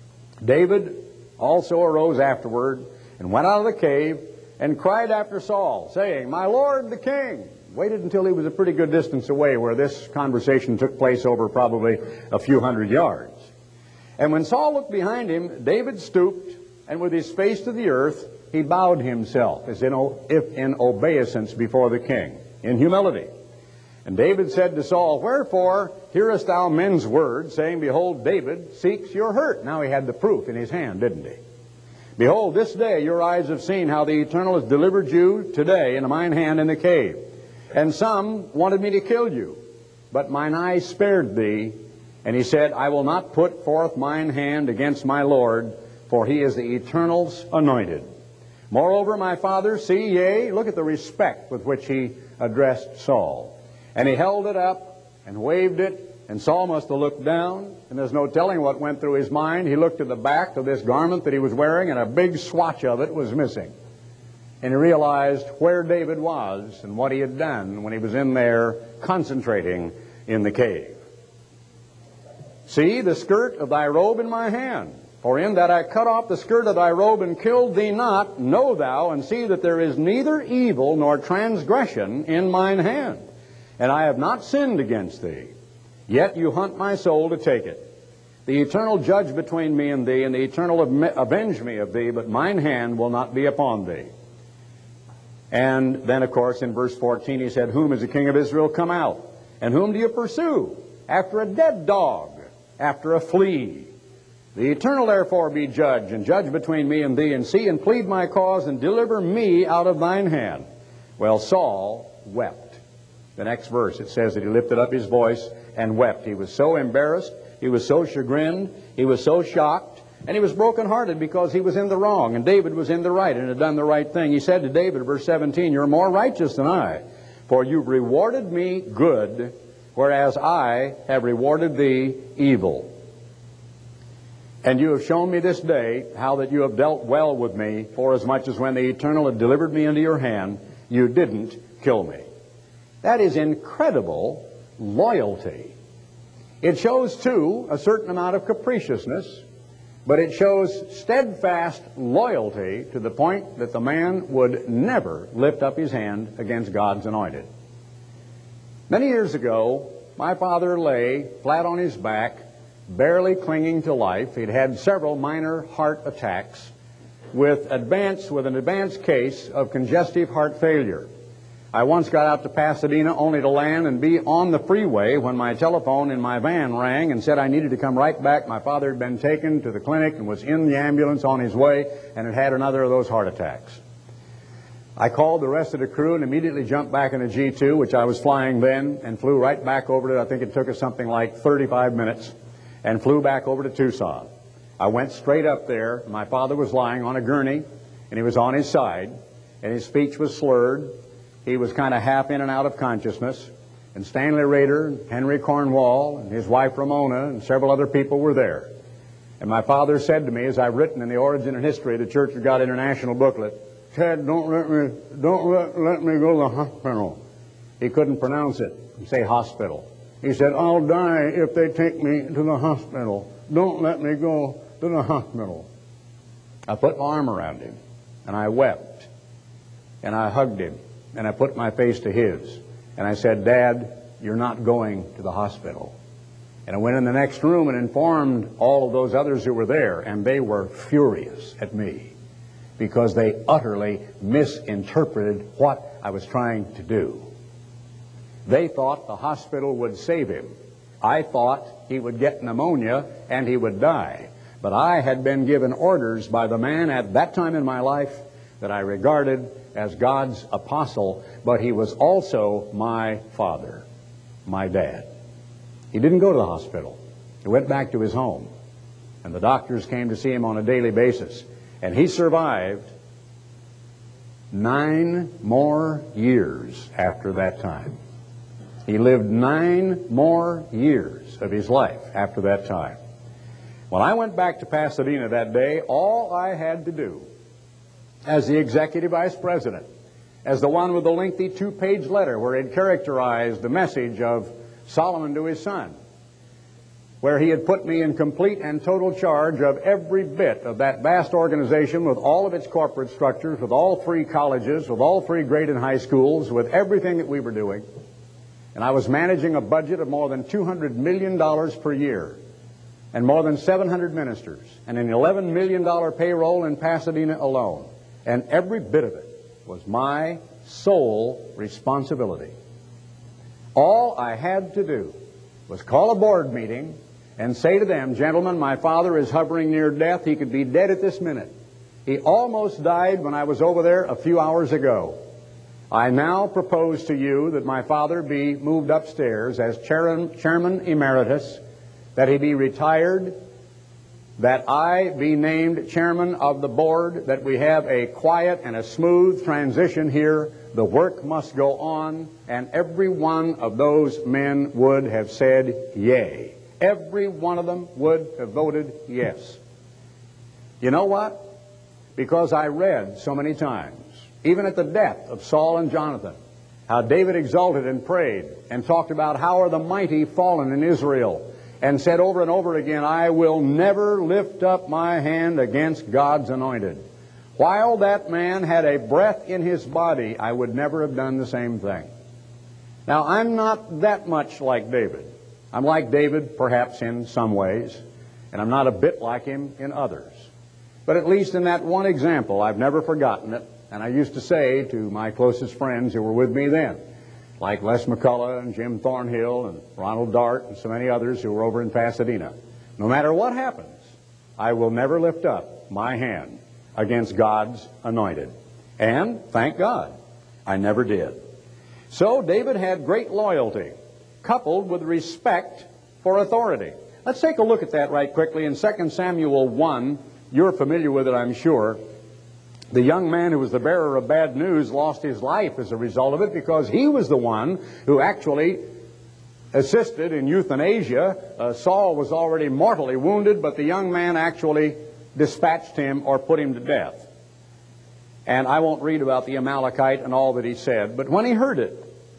David also arose afterward, and went out of the cave, and cried after Saul, saying, My Lord the king. Waited until he was a pretty good distance away, where this conversation took place over probably a few hundred yards. And when Saul looked behind him, David stooped, and with his face to the earth, he bowed himself, as in, if in obeisance before the king, in humility. And David said to Saul, Wherefore hearest thou men's words, saying, Behold, David seeks your hurt. Now he had the proof in his hand, didn't he? Behold, this day your eyes have seen how the Eternal has delivered you today into mine hand in the cave. And some wanted me to kill you, but mine eyes spared thee. And he said, I will not put forth mine hand against my Lord, for he is the Eternal's anointed. Moreover, my father, see, yea, look at the respect with which he addressed Saul. And he held it up and waved it, and Saul must have looked down, and there's no telling what went through his mind. He looked at the back of this garment that he was wearing, and a big swatch of it was missing. And he realized where David was and what he had done when he was in there concentrating in the cave. See the skirt of thy robe in my hand, for in that I cut off the skirt of thy robe and killed thee not, know thou and see that there is neither evil nor transgression in mine hand. And I have not sinned against thee. Yet you hunt my soul to take it. The Eternal judge between me and thee, and the Eternal avenge me of thee, but mine hand will not be upon thee. And then, of course, in verse fourteen, he said, Whom is the king of Israel come out? And whom do you pursue? After a dead dog, after a flea. The Eternal therefore be judge, and judge between me and thee, and see and plead my cause, and deliver me out of thine hand. Well, Saul wept. The next verse, it says that he lifted up his voice and wept. He was so embarrassed, he was so chagrined, he was so shocked, and he was brokenhearted because he was in the wrong, and David was in the right and had done the right thing. He said to David, verse seventeen, You're more righteous than I, for you've rewarded me good, whereas I have rewarded thee evil. And you have shown me this day how that you have dealt well with me, forasmuch as when the Eternal had delivered me into your hand, you didn't kill me. That is incredible loyalty. It shows, too, a certain amount of capriciousness, but it shows steadfast loyalty to the point that the man would never lift up his hand against God's anointed. Many years ago, my father lay flat on his back, barely clinging to life. He'd had several minor heart attacks with advanced, with an advanced case of congestive heart failure. I once got out to Pasadena only to land and be on the freeway when my telephone in my van rang and said I needed to come right back. My father had been taken to the clinic and was in the ambulance on his way and had had another of those heart attacks. I called the rest of the crew and immediately jumped back in a G two, which I was flying then, and flew right back over to, I think it took us something like thirty-five minutes, and flew back over to Tucson. I went straight up there. My father was lying on a gurney, and he was on his side, and his speech was slurred. He was kind of half in and out of consciousness. And Stanley Rader, and Henry Cornwall, and his wife Ramona, and several other people were there. And my father said to me, as I've written in the Origin and History of the Church of God International booklet, Ted, don't let me, don't let, let me go to the hospital. He couldn't pronounce it. Say hospital. He said, I'll die if they take me to the hospital. Don't let me go to the hospital. I put my arm around him, and I wept, and I hugged him, and I put my face to his, and I said, Dad, you're not going to the hospital. And I went in the next room and informed all of those others who were there, and they were furious at me because they utterly misinterpreted what I was trying to do. They thought the hospital would save him. I thought he would get pneumonia and he would die. But I had been given orders by the man at that time in my life that I regarded as God's apostle, but he was also my father, my dad. He didn't go to the hospital. He went back to his home. And the doctors came to see him on a daily basis. And he survived nine more years after that time. He lived nine more years of his life after that time. When I went back to Pasadena that day, all I had to do as the executive vice president, as the one with the lengthy two-page letter where he'd characterized the message of Solomon to his son, where he had put me in complete and total charge of every bit of that vast organization with all of its corporate structures, with all three colleges, with all three grade and high schools, with everything that we were doing. And I was managing a budget of more than two hundred million dollars per year, and more than seven hundred ministers, and an eleven million dollars payroll in Pasadena alone. And every bit of it was my sole responsibility. All I had to do was call a board meeting and say to them, gentlemen, my father is hovering near death. He could be dead at this minute. He almost died when I was over there a few hours ago. I now propose to you that my father be moved upstairs as chairman, chairman emeritus, that he be retired, that I be named chairman of the board, that we have a quiet and a smooth transition here. The work must go on, and every one of those men would have said yea. Every one of them would have voted yes. You know what? Because I read so many times, even at the death of Saul and Jonathan, how David exulted and prayed and talked about how are the mighty fallen in Israel, and said over and over again, I will never lift up my hand against God's anointed. While that man had a breath in his body, I would never have done the same thing. Now, I'm not that much like David. I'm like David, perhaps, in some ways, and I'm not a bit like him in others. But at least in that one example, I've never forgotten it. And I used to say to my closest friends who were with me then, like Les McCullough and Jim Thornhill and Ronald Dart and so many others who were over in Pasadena, no matter what happens, I will never lift up my hand against God's anointed. And, thank God, I never did. So David had great loyalty, coupled with respect for authority. Let's take a look at that right quickly in Second Samuel one. You're familiar with it, I'm sure. The young man who was the bearer of bad news lost his life as a result of it because he was the one who actually assisted in euthanasia. Uh, Saul was already mortally wounded, but the young man actually dispatched him or put him to death. And I won't read about the Amalekite and all that he said, but when he heard it,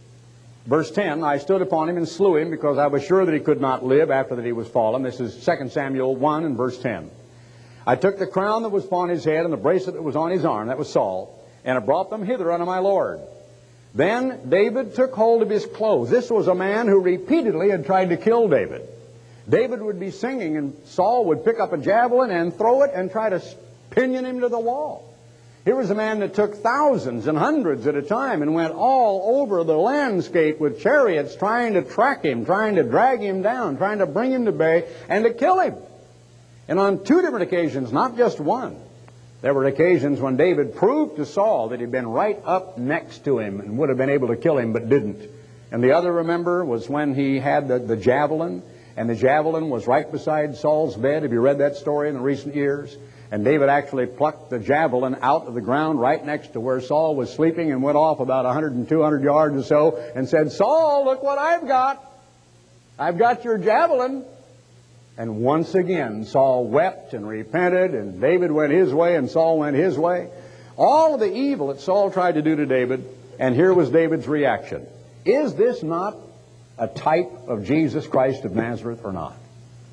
verse ten, I stood upon him and slew him because I was sure that he could not live after that he was fallen. This is Second Samuel one and verse ten. I took the crown that was upon his head and the bracelet that was on his arm, that was Saul, and I brought them hither unto my Lord. Then David took hold of his clothes. This was a man who repeatedly had tried to kill David. David would be singing, and Saul would pick up a javelin and throw it and try to pinion him to the wall. Here was a man that took thousands and hundreds at a time and went all over the landscape with chariots trying to track him, trying to drag him down, trying to bring him to bay and to kill him. And on two different occasions, not just one, there were occasions when David proved to Saul that he'd been right up next to him and would have been able to kill him, but didn't. And the other, remember, was when he had the, the javelin, and the javelin was right beside Saul's bed. Have you read that story in the recent years? And David actually plucked the javelin out of the ground right next to where Saul was sleeping and went off about one hundred and two hundred yards or so and said, Saul, look what I've got. I've got your javelin. And once again, Saul wept and repented, and David went his way, and Saul went his way. all of the evil that Saul tried to do to David, and here was David's reaction. Is this not a type of Jesus Christ of Nazareth or not?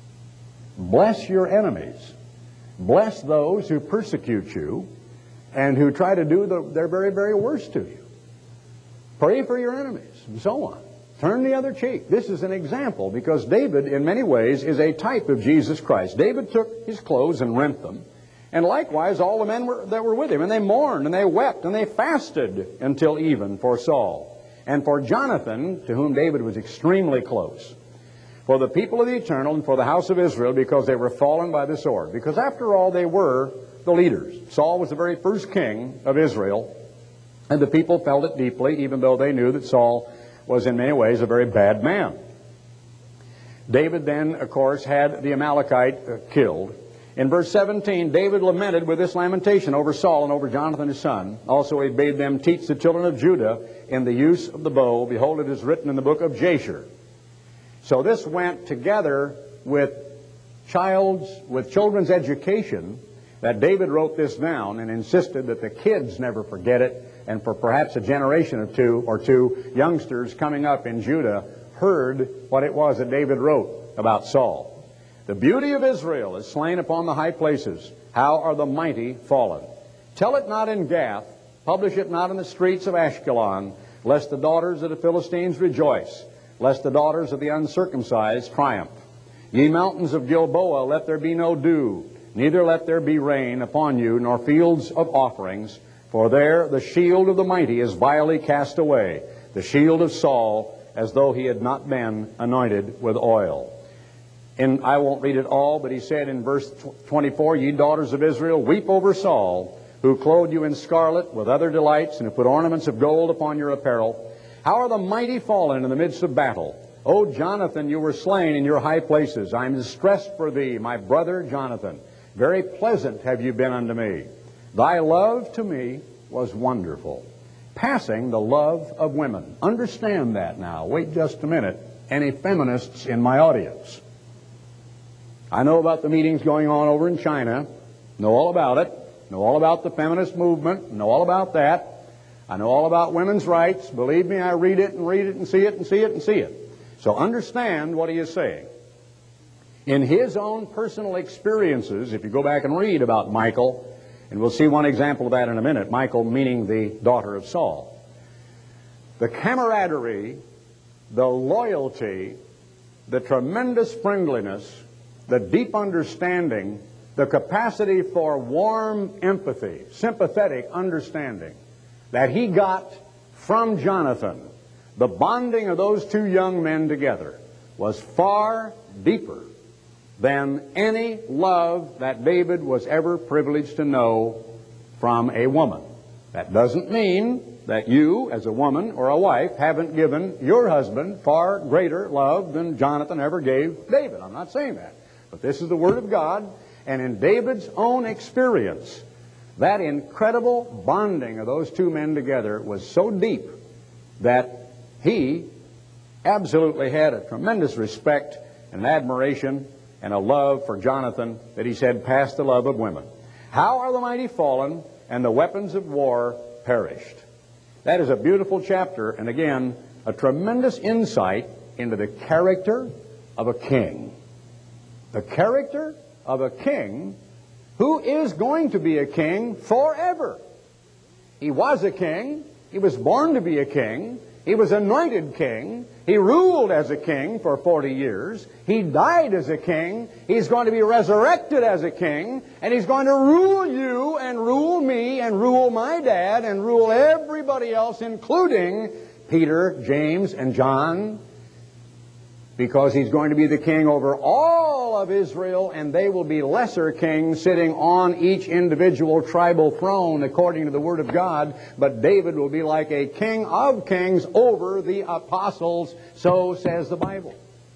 Bless your enemies. Bless those who persecute you and who try to do the, their very, very worst to you. Pray for your enemies, and so on. Turn the other cheek. This is an example, because David, in many ways, is a type of Jesus Christ. David took his clothes and rent them, and likewise all the men were, that were with him, and they mourned, and they wept, and they fasted until even for Saul, and for Jonathan, to whom David was extremely close, for the people of the eternal, and for the house of Israel, because they were fallen by the sword. Because after all, they were the leaders. Saul was the very first king of Israel, and the people felt it deeply, even though they knew that Saul was in many ways a very bad man. David then, of course, had the Amalekite uh, killed. In verse seventeen, David lamented with this lamentation over Saul and over Jonathan his son. Also he bade them teach the children of Judah in the use of the bow. Behold, it is written in the book of Jasher. So this went together with child's, with children's education, that David wrote this down and insisted that the kids never forget it, and for perhaps a generation or two, or two youngsters coming up in Judah heard what it was that David wrote about Saul. The beauty of Israel is slain upon the high places. How are the mighty fallen? Tell it not in Gath, publish it not in the streets of Ashkelon, lest the daughters of the Philistines rejoice, lest the daughters of the uncircumcised triumph. Ye mountains of Gilboa, let there be no dew, neither let there be rain upon you, nor fields of offerings, for there the shield of the mighty is vilely cast away, the shield of Saul, as though he had not been anointed with oil. And I won't read it all, but he said in verse twenty-four, Ye daughters of Israel, weep over Saul, who clothed you in scarlet with other delights, and who put ornaments of gold upon your apparel. How are the mighty fallen in the midst of battle? O Jonathan, you were slain in your high places. I am distressed for thee, my brother Jonathan. Very pleasant have you been unto me. Thy love to me was wonderful, passing the love of women. Understand that now. Wait just a minute. Any feminists in my audience? I know about the meetings going on over in China, know all about it, know all about the feminist movement, know all about that. I know all about women's rights. Believe me, I read it and read it and see it and see it and see it. So understand what he is saying. In his own personal experiences, if you go back and read about Michal, and we'll see one example of that in a minute, Michal meaning the daughter of Saul, the camaraderie, the loyalty, the tremendous friendliness, the deep understanding, the capacity for warm empathy, sympathetic understanding that he got from Jonathan, the bonding of those two young men together, was far deeper than any love that David was ever privileged to know from a woman. That doesn't mean that you, as a woman or a wife, haven't given your husband far greater love than Jonathan ever gave David. I'm not saying that. But this is the Word of God, and in David's own experience, that incredible bonding of those two men together was so deep that he absolutely had a tremendous respect and admiration and a love for Jonathan that he said passed the love of women. How are the mighty fallen, and the weapons of war perished? That is a beautiful chapter, and again, a tremendous insight into the character of a king. The character of a king who is going to be a king forever. He was a king. He was born to be a king. He was anointed king. He ruled as a king for forty years. He died as a king. He's going to be resurrected as a king. And he's going to rule you and rule me and rule my dad and rule everybody else, including Peter, James, and John, because he's going to be the king over all of Israel, and they will be lesser kings sitting on each individual tribal throne according to the Word of God. But David will be like a king of kings over the apostles, so says the Bible.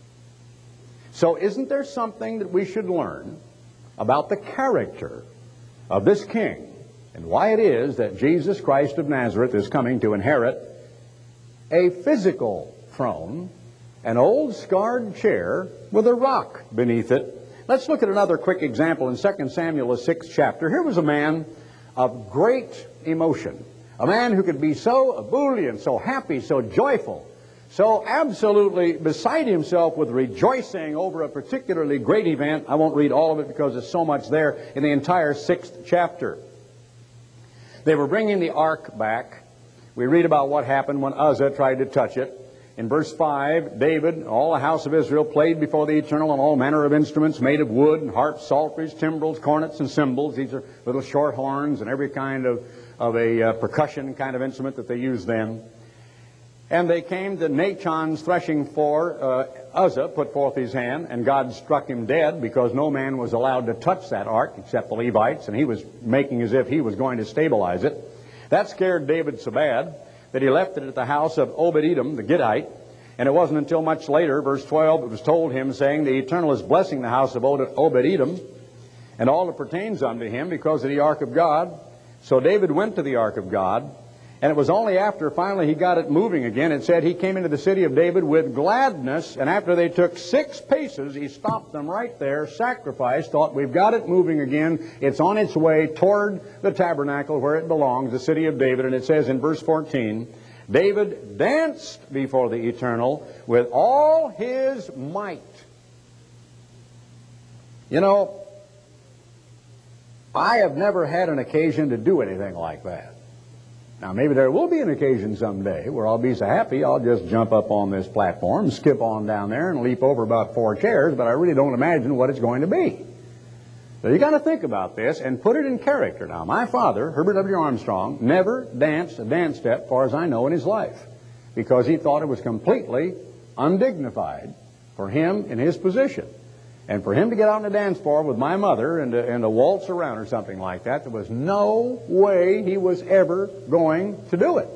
So isn't there something that we should learn about the character of this king and why it is that Jesus Christ of Nazareth is coming to inherit a physical throne, an old scarred chair with a rock beneath it? Let's look at another quick example in Second Samuel, the sixth chapter. Here was a man of great emotion. A man who could be so ebullient, so happy, so joyful, so absolutely beside himself with rejoicing over a particularly great event. I won't read all of it because there's so much there in the entire sixth chapter. They were bringing the ark back. We read about what happened when Uzzah tried to touch it. In verse five, David, all the house of Israel, played before the Eternal on all manner of instruments made of wood, and harps, psalteries, timbrels, cornets, and cymbals. These are little short horns and every kind of, of a uh, percussion kind of instrument that they used then. And they came to Nachon's threshing floor. Uh, Uzzah put forth his hand, and God struck him dead because no man was allowed to touch that ark except the Levites, and he was making as if he was going to stabilize it. That scared David so bad that he left it at the house of Obed-Edom, the Gittite. And it wasn't until much later, verse twelve, it was told him, saying, the Eternal is blessing the house of Obed-Edom and all that pertains unto him because of the ark of God. So David went to the ark of God. And it was only after finally he got it moving again, it said he came into the city of David with gladness, and after they took six paces, he stopped them right there, sacrificed, thought, we've got it moving again. It's on its way toward the tabernacle where it belongs, the city of David. And it says in verse fourteen, David danced before the Eternal with all his might. You know, I have never had an occasion to do anything like that. Now, maybe there will be an occasion someday where I'll be so happy I'll just jump up on this platform, skip on down there, and leap over about four chairs, but I really don't imagine what it's going to be. So you got to think about this and put it in character. Now, my father, Herbert W. Armstrong, never danced a dance step, as far as I know, in his life, because he thought it was completely undignified for him in his position. And for him to get out on the dance floor with my mother and to, and to waltz around or something like that, there was no way he was ever going to do it.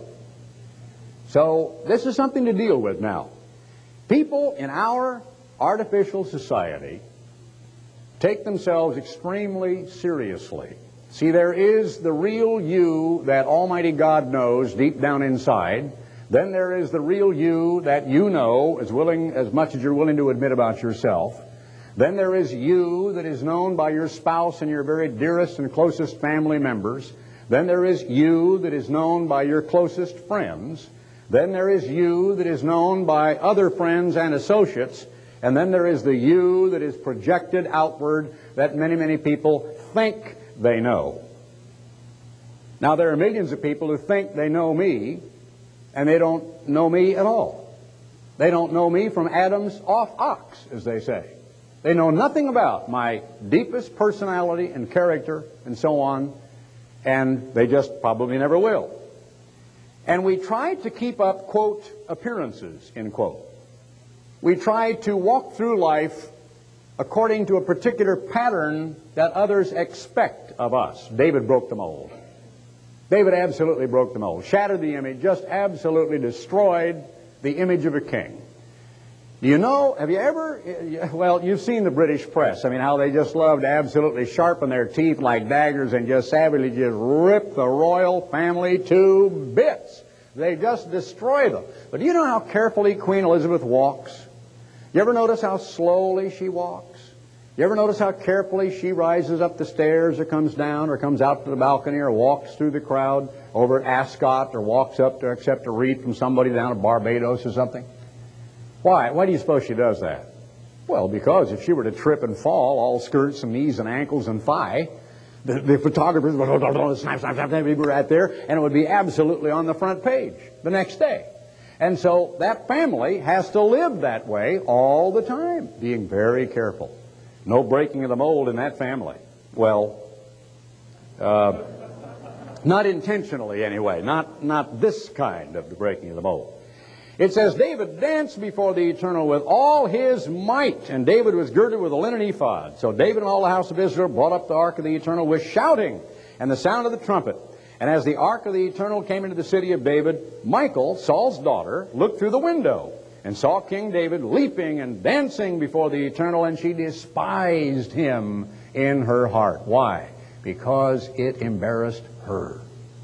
So this is something to deal with now. People in our artificial society take themselves extremely seriously. See, there is the real you that Almighty God knows deep down inside. Then there is the real you that you know as willing, as much as you're willing to admit about yourself. Then there is you that is known by your spouse and your very dearest and closest family members. Then there is you that is known by your closest friends. Then there is you that is known by other friends and associates. And then there is the you that is projected outward that many, many people think they know. Now, there are millions of people who think they know me, and they don't know me at all. They don't know me from Adam's off ox, as they say. They know nothing about my deepest personality and character and so on, and they just probably never will. And we try to keep up, quote, appearances, end quote. We try to walk through life according to a particular pattern that others expect of us. David broke the mold. David absolutely broke the mold, shattered the image, just absolutely destroyed the image of a king. Do you know, have you ever, well, you've seen the British press. I mean, how they just love to absolutely sharpen their teeth like daggers and just savagely just rip the royal family to bits. They just destroy them. But do you know how carefully Queen Elizabeth walks? You ever notice how slowly she walks? You ever notice how carefully she rises up the stairs or comes down or comes out to the balcony or walks through the crowd over at Ascot or walks up to accept a wreath from somebody down at Barbados or something? Why? Why do you suppose she does that? Well, because if she were to trip and fall, all skirts and knees and ankles and thigh, the, the photographers would snap, snap, snap, be right there, and it would be absolutely on the front page the next day. And so that family has to live that way all the time, being very careful. No breaking of the mold in that family. Well, uh, not intentionally anyway, not, not this kind of the breaking of the mold. It says, David danced before the Eternal with all his might, and David was girded with a linen ephod. So David and all the house of Israel brought up the ark of the Eternal with shouting and the sound of the trumpet. And as the ark of the Eternal came into the city of David, Michal, Saul's daughter, looked through the window and saw King David leaping and dancing before the Eternal, and she despised him in her heart. Why? Because it embarrassed her.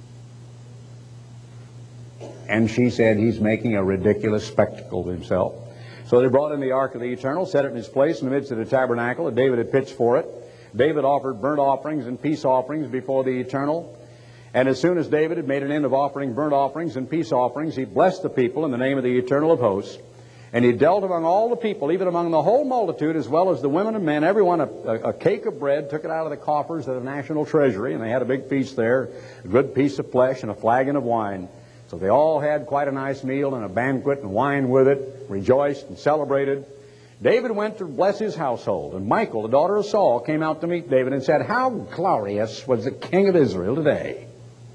And she said, he's making a ridiculous spectacle of himself. So they brought in the ark of the Eternal, set it in its place in the midst of the tabernacle, and David had pitched for it. David offered burnt offerings and peace offerings before the Eternal. And as soon as David had made an end of offering burnt offerings and peace offerings, he blessed the people in the name of the Eternal of hosts. And he dealt among all the people, even among the whole multitude, as well as the women and men, everyone a, a, a cake of bread, took it out of the coffers of the national treasury, and they had a big feast there, a good piece of flesh and a flagon of wine. So they all had quite a nice meal and a banquet and wine with it, rejoiced and celebrated. David went to bless his household, and Michal, the daughter of Saul, came out to meet David and said, "How glorious was the king of Israel today."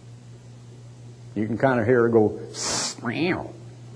You can kind of hear her go, "Meow."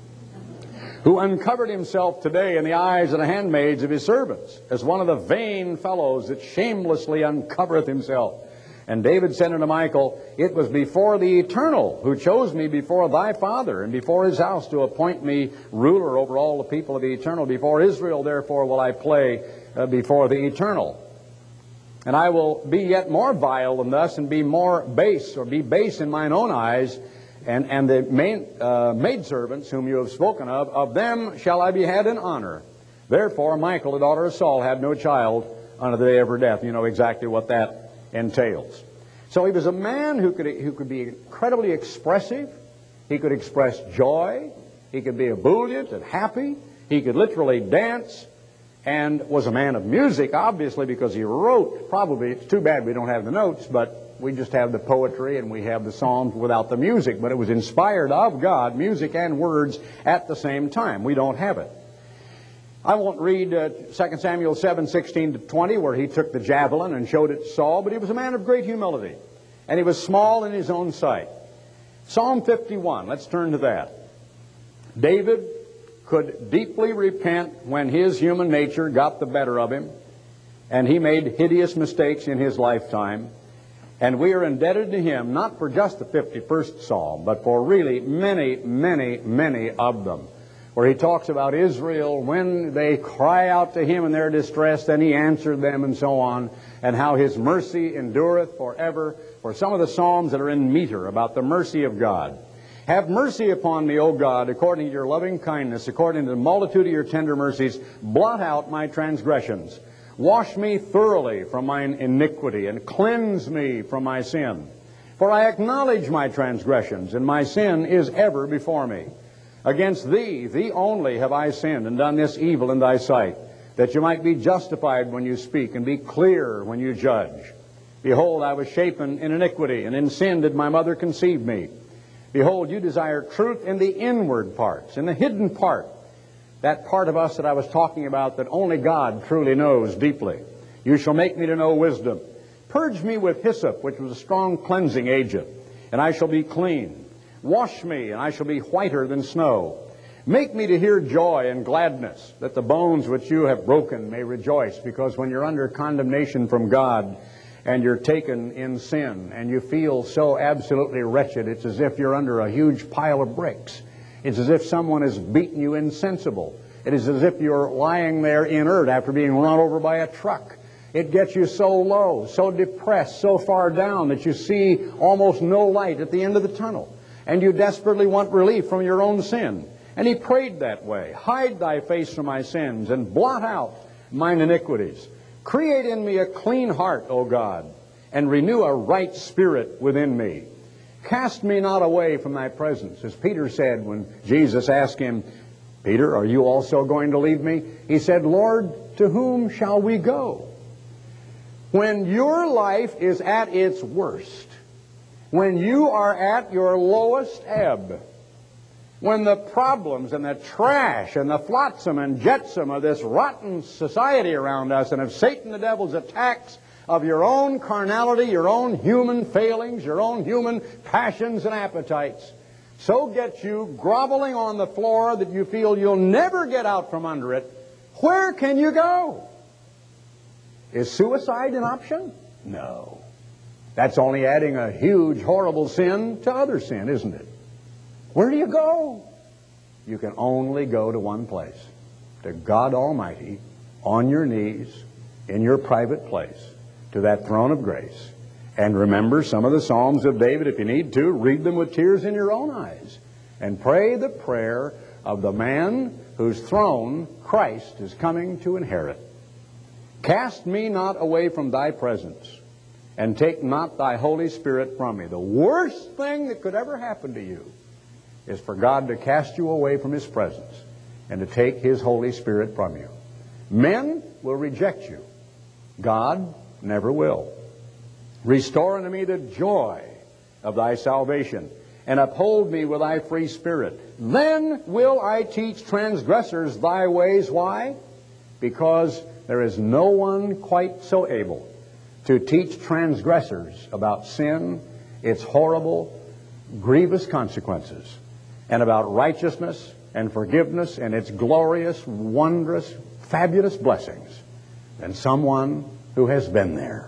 "Who uncovered himself today in the eyes of the handmaids of his servants, as one of the vain fellows that shamelessly uncovereth himself." And David said unto Michal, "It was before the Eternal who chose me before thy father, and before his house to appoint me ruler over all the people of the Eternal. Before Israel, therefore, will I play uh, before the Eternal. And I will be yet more vile than thus, and be more base, or be base in mine own eyes. And, and the main, uh, maidservants whom you have spoken of, of them shall I be had in honor." Therefore Michal, the daughter of Saul, had no child unto the day of her death. You know exactly what that entails. So he was a man who could, who could be incredibly expressive. He could express joy. He could be ebullient and happy. He could literally dance, and was a man of music, obviously, because he wrote. Probably, it's too bad we don't have the notes, but we just have the poetry and we have the psalms without the music. But it was inspired of God, music and words at the same time. We don't have it. I won't read uh, Second Samuel seven, sixteen to twenty, where he took the javelin and showed it to Saul, but he was a man of great humility, and he was small in his own sight. Psalm fifty-one, let's turn to that. David could deeply repent when his human nature got the better of him, and he made hideous mistakes in his lifetime. And we are indebted to him not for just the fifty-first Psalm, but for really many, many, many of them, where he talks about Israel when they cry out to him in their distress, then he answered them, and so on, and how his mercy endureth forever. For some of the Psalms that are in meter about the mercy of God. "Have mercy upon me, O God, according to your loving kindness, according to the multitude of your tender mercies. Blot out my transgressions. Wash me thoroughly from mine iniquity, and cleanse me from my sin. For I acknowledge my transgressions, and my sin is ever before me. Against thee, thee only, have I sinned, and done this evil in thy sight, that you might be justified when you speak, and be clear when you judge. Behold, I was shapen in iniquity, and in sin did my mother conceive me. Behold, you desire truth in the inward parts, in the hidden part, that part of us that I was talking about that only God truly knows deeply. You shall make me to know wisdom. Purge me with hyssop, which was a strong cleansing agent, and I shall be clean. Wash me, and I shall be whiter than snow. Make me to hear joy and gladness, that the bones which you have broken may rejoice." Because when you're under condemnation from God, and you're taken in sin, and you feel so absolutely wretched, it's as if you're under a huge pile of bricks. It's as if someone has beaten you insensible. It is as if you're lying there inert after being run over by a truck. It gets you so low, so depressed, so far down that you see almost no light at the end of the tunnel. And you desperately want relief from your own sin. And he prayed that way. "Hide thy face from my sins, and blot out mine iniquities. Create in me a clean heart, O God, and renew a right spirit within me. Cast me not away from thy presence." As Peter said when Jesus asked him, "Peter, are you also going to leave me?" He said, "Lord, to whom shall we go?" When your life is at its worst, when you are at your lowest ebb, when the problems and the trash and the flotsam and jetsam of this rotten society around us, and of Satan the devil's attacks of your own carnality, your own human failings, your own human passions and appetites, so get you groveling on the floor that you feel you'll never get out from under it, where can you go? Is suicide an option? No. That's only adding a huge, horrible sin to other sin, isn't it? Where do you go? You can only go to one place, to God Almighty, on your knees, in your private place, to that throne of grace. And remember some of the Psalms of David. If you need to, read them with tears in your own eyes. And pray the prayer of the man whose throne Christ is coming to inherit. "Cast me not away from thy presence. and take not thy Holy Spirit from me. The worst thing that could ever happen to you is for God to cast you away from His presence and to take His Holy Spirit from you. Men will reject you. God never will. Restore unto me the joy of thy salvation, and uphold me with thy free spirit. Then will I teach transgressors thy ways. Why? Because there is no one quite so able to teach transgressors about sin, its horrible, grievous consequences, and about righteousness and forgiveness and its glorious, wondrous, fabulous blessings than someone who has been there.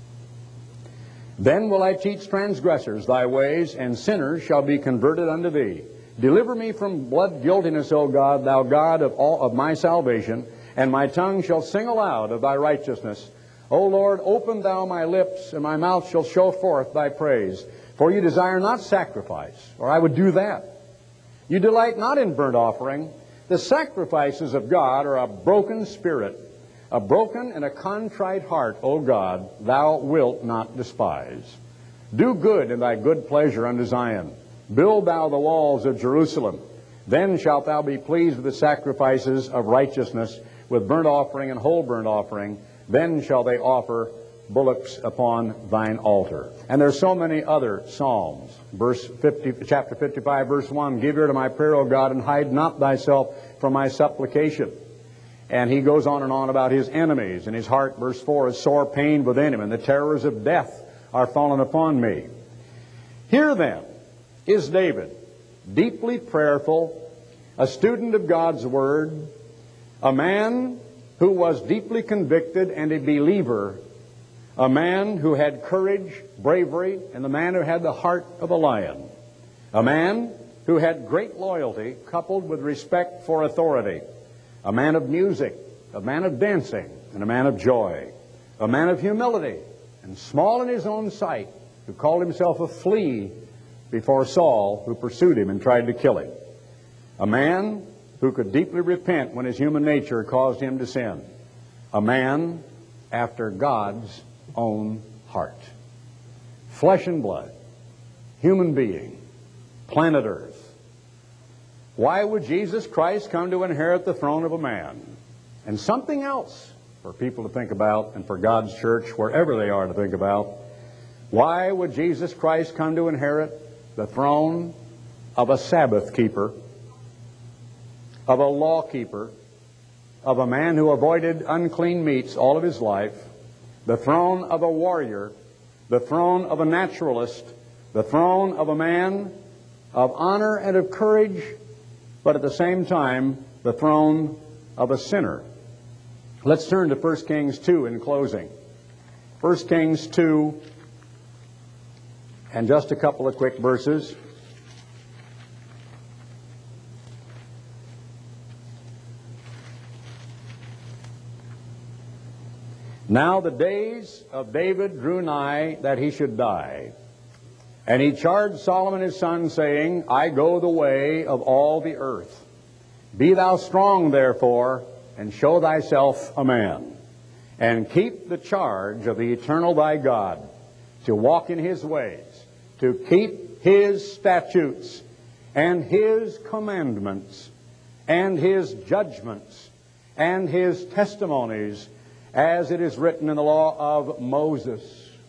Then will I teach transgressors thy ways, and sinners shall be converted unto thee. Deliver me from blood guiltiness, O God, thou God of all of my salvation, and my tongue shall sing aloud of thy righteousness. O Lord, open thou my lips, and my mouth shall show forth thy praise. For you desire not sacrifice, or I would do that. You delight not in burnt offering. The sacrifices of God are a broken spirit. A broken and a contrite heart, O God, thou wilt not despise. Do good in thy good pleasure unto Zion. Build thou the walls of Jerusalem. Then shalt thou be pleased with the sacrifices of righteousness, with burnt offering and whole burnt offering. Then shall they offer bullocks upon thine altar. And there's so many other psalms. Verse fifty, chapter fifty-five, verse one, give ear to my prayer, O God, and hide not thyself from my supplication. And he goes on and on about his enemies. And his heart, verse four, is sore pained within him, and the terrors of death are fallen upon me. Here then is David, deeply prayerful, a student of God's Word, a man who was deeply convicted and a believer, a man who had courage, bravery, and the man who had the heart of a lion, a man who had great loyalty coupled with respect for authority, a man of music, a man of dancing, and a man of joy, a man of humility, and small in his own sight, who called himself a flea before Saul, who pursued him and tried to kill him, a man who could deeply repent when his human nature caused him to sin, a man after God's own heart. Flesh and blood, human being, planet Earth. Why would Jesus Christ come to inherit the throne of a man? And something else for people to think about, and for God's church, wherever they are, to think about. Why would Jesus Christ come to inherit the throne of a Sabbath keeper, of a law keeper, of a man who avoided unclean meats all of his life, the throne of a warrior, the throne of a naturalist, the throne of a man of honor and of courage, but at the same time, the throne of a sinner? Let's turn to First Kings two in closing. First Kings two, and just a couple of quick verses. Now the days of David drew nigh that he should die. And he charged Solomon his son, saying, I go the way of all the earth. Be thou strong, therefore, and show thyself a man, and keep the charge of the eternal thy God, to walk in his ways, to keep his statutes, and his commandments, and his judgments, and his testimonies, as it is written in the law of Moses.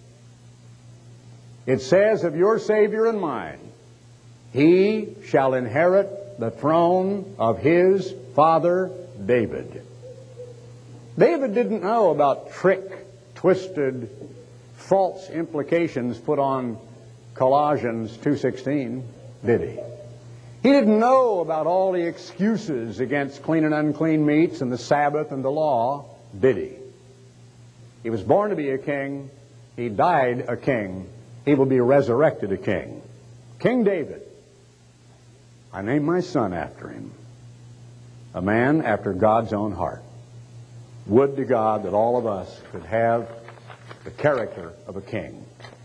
It says of your Savior and mine, he shall inherit the throne of his father David. David didn't know about trick, twisted, false implications put on Colossians two sixteen, did he? He didn't know about all the excuses against clean and unclean meats and the Sabbath and the law, did he? He was born to be a king. He died a king. He will be resurrected a king. King David. I named my son after him. A man after God's own heart. Would to God that all of us could have the character of a king.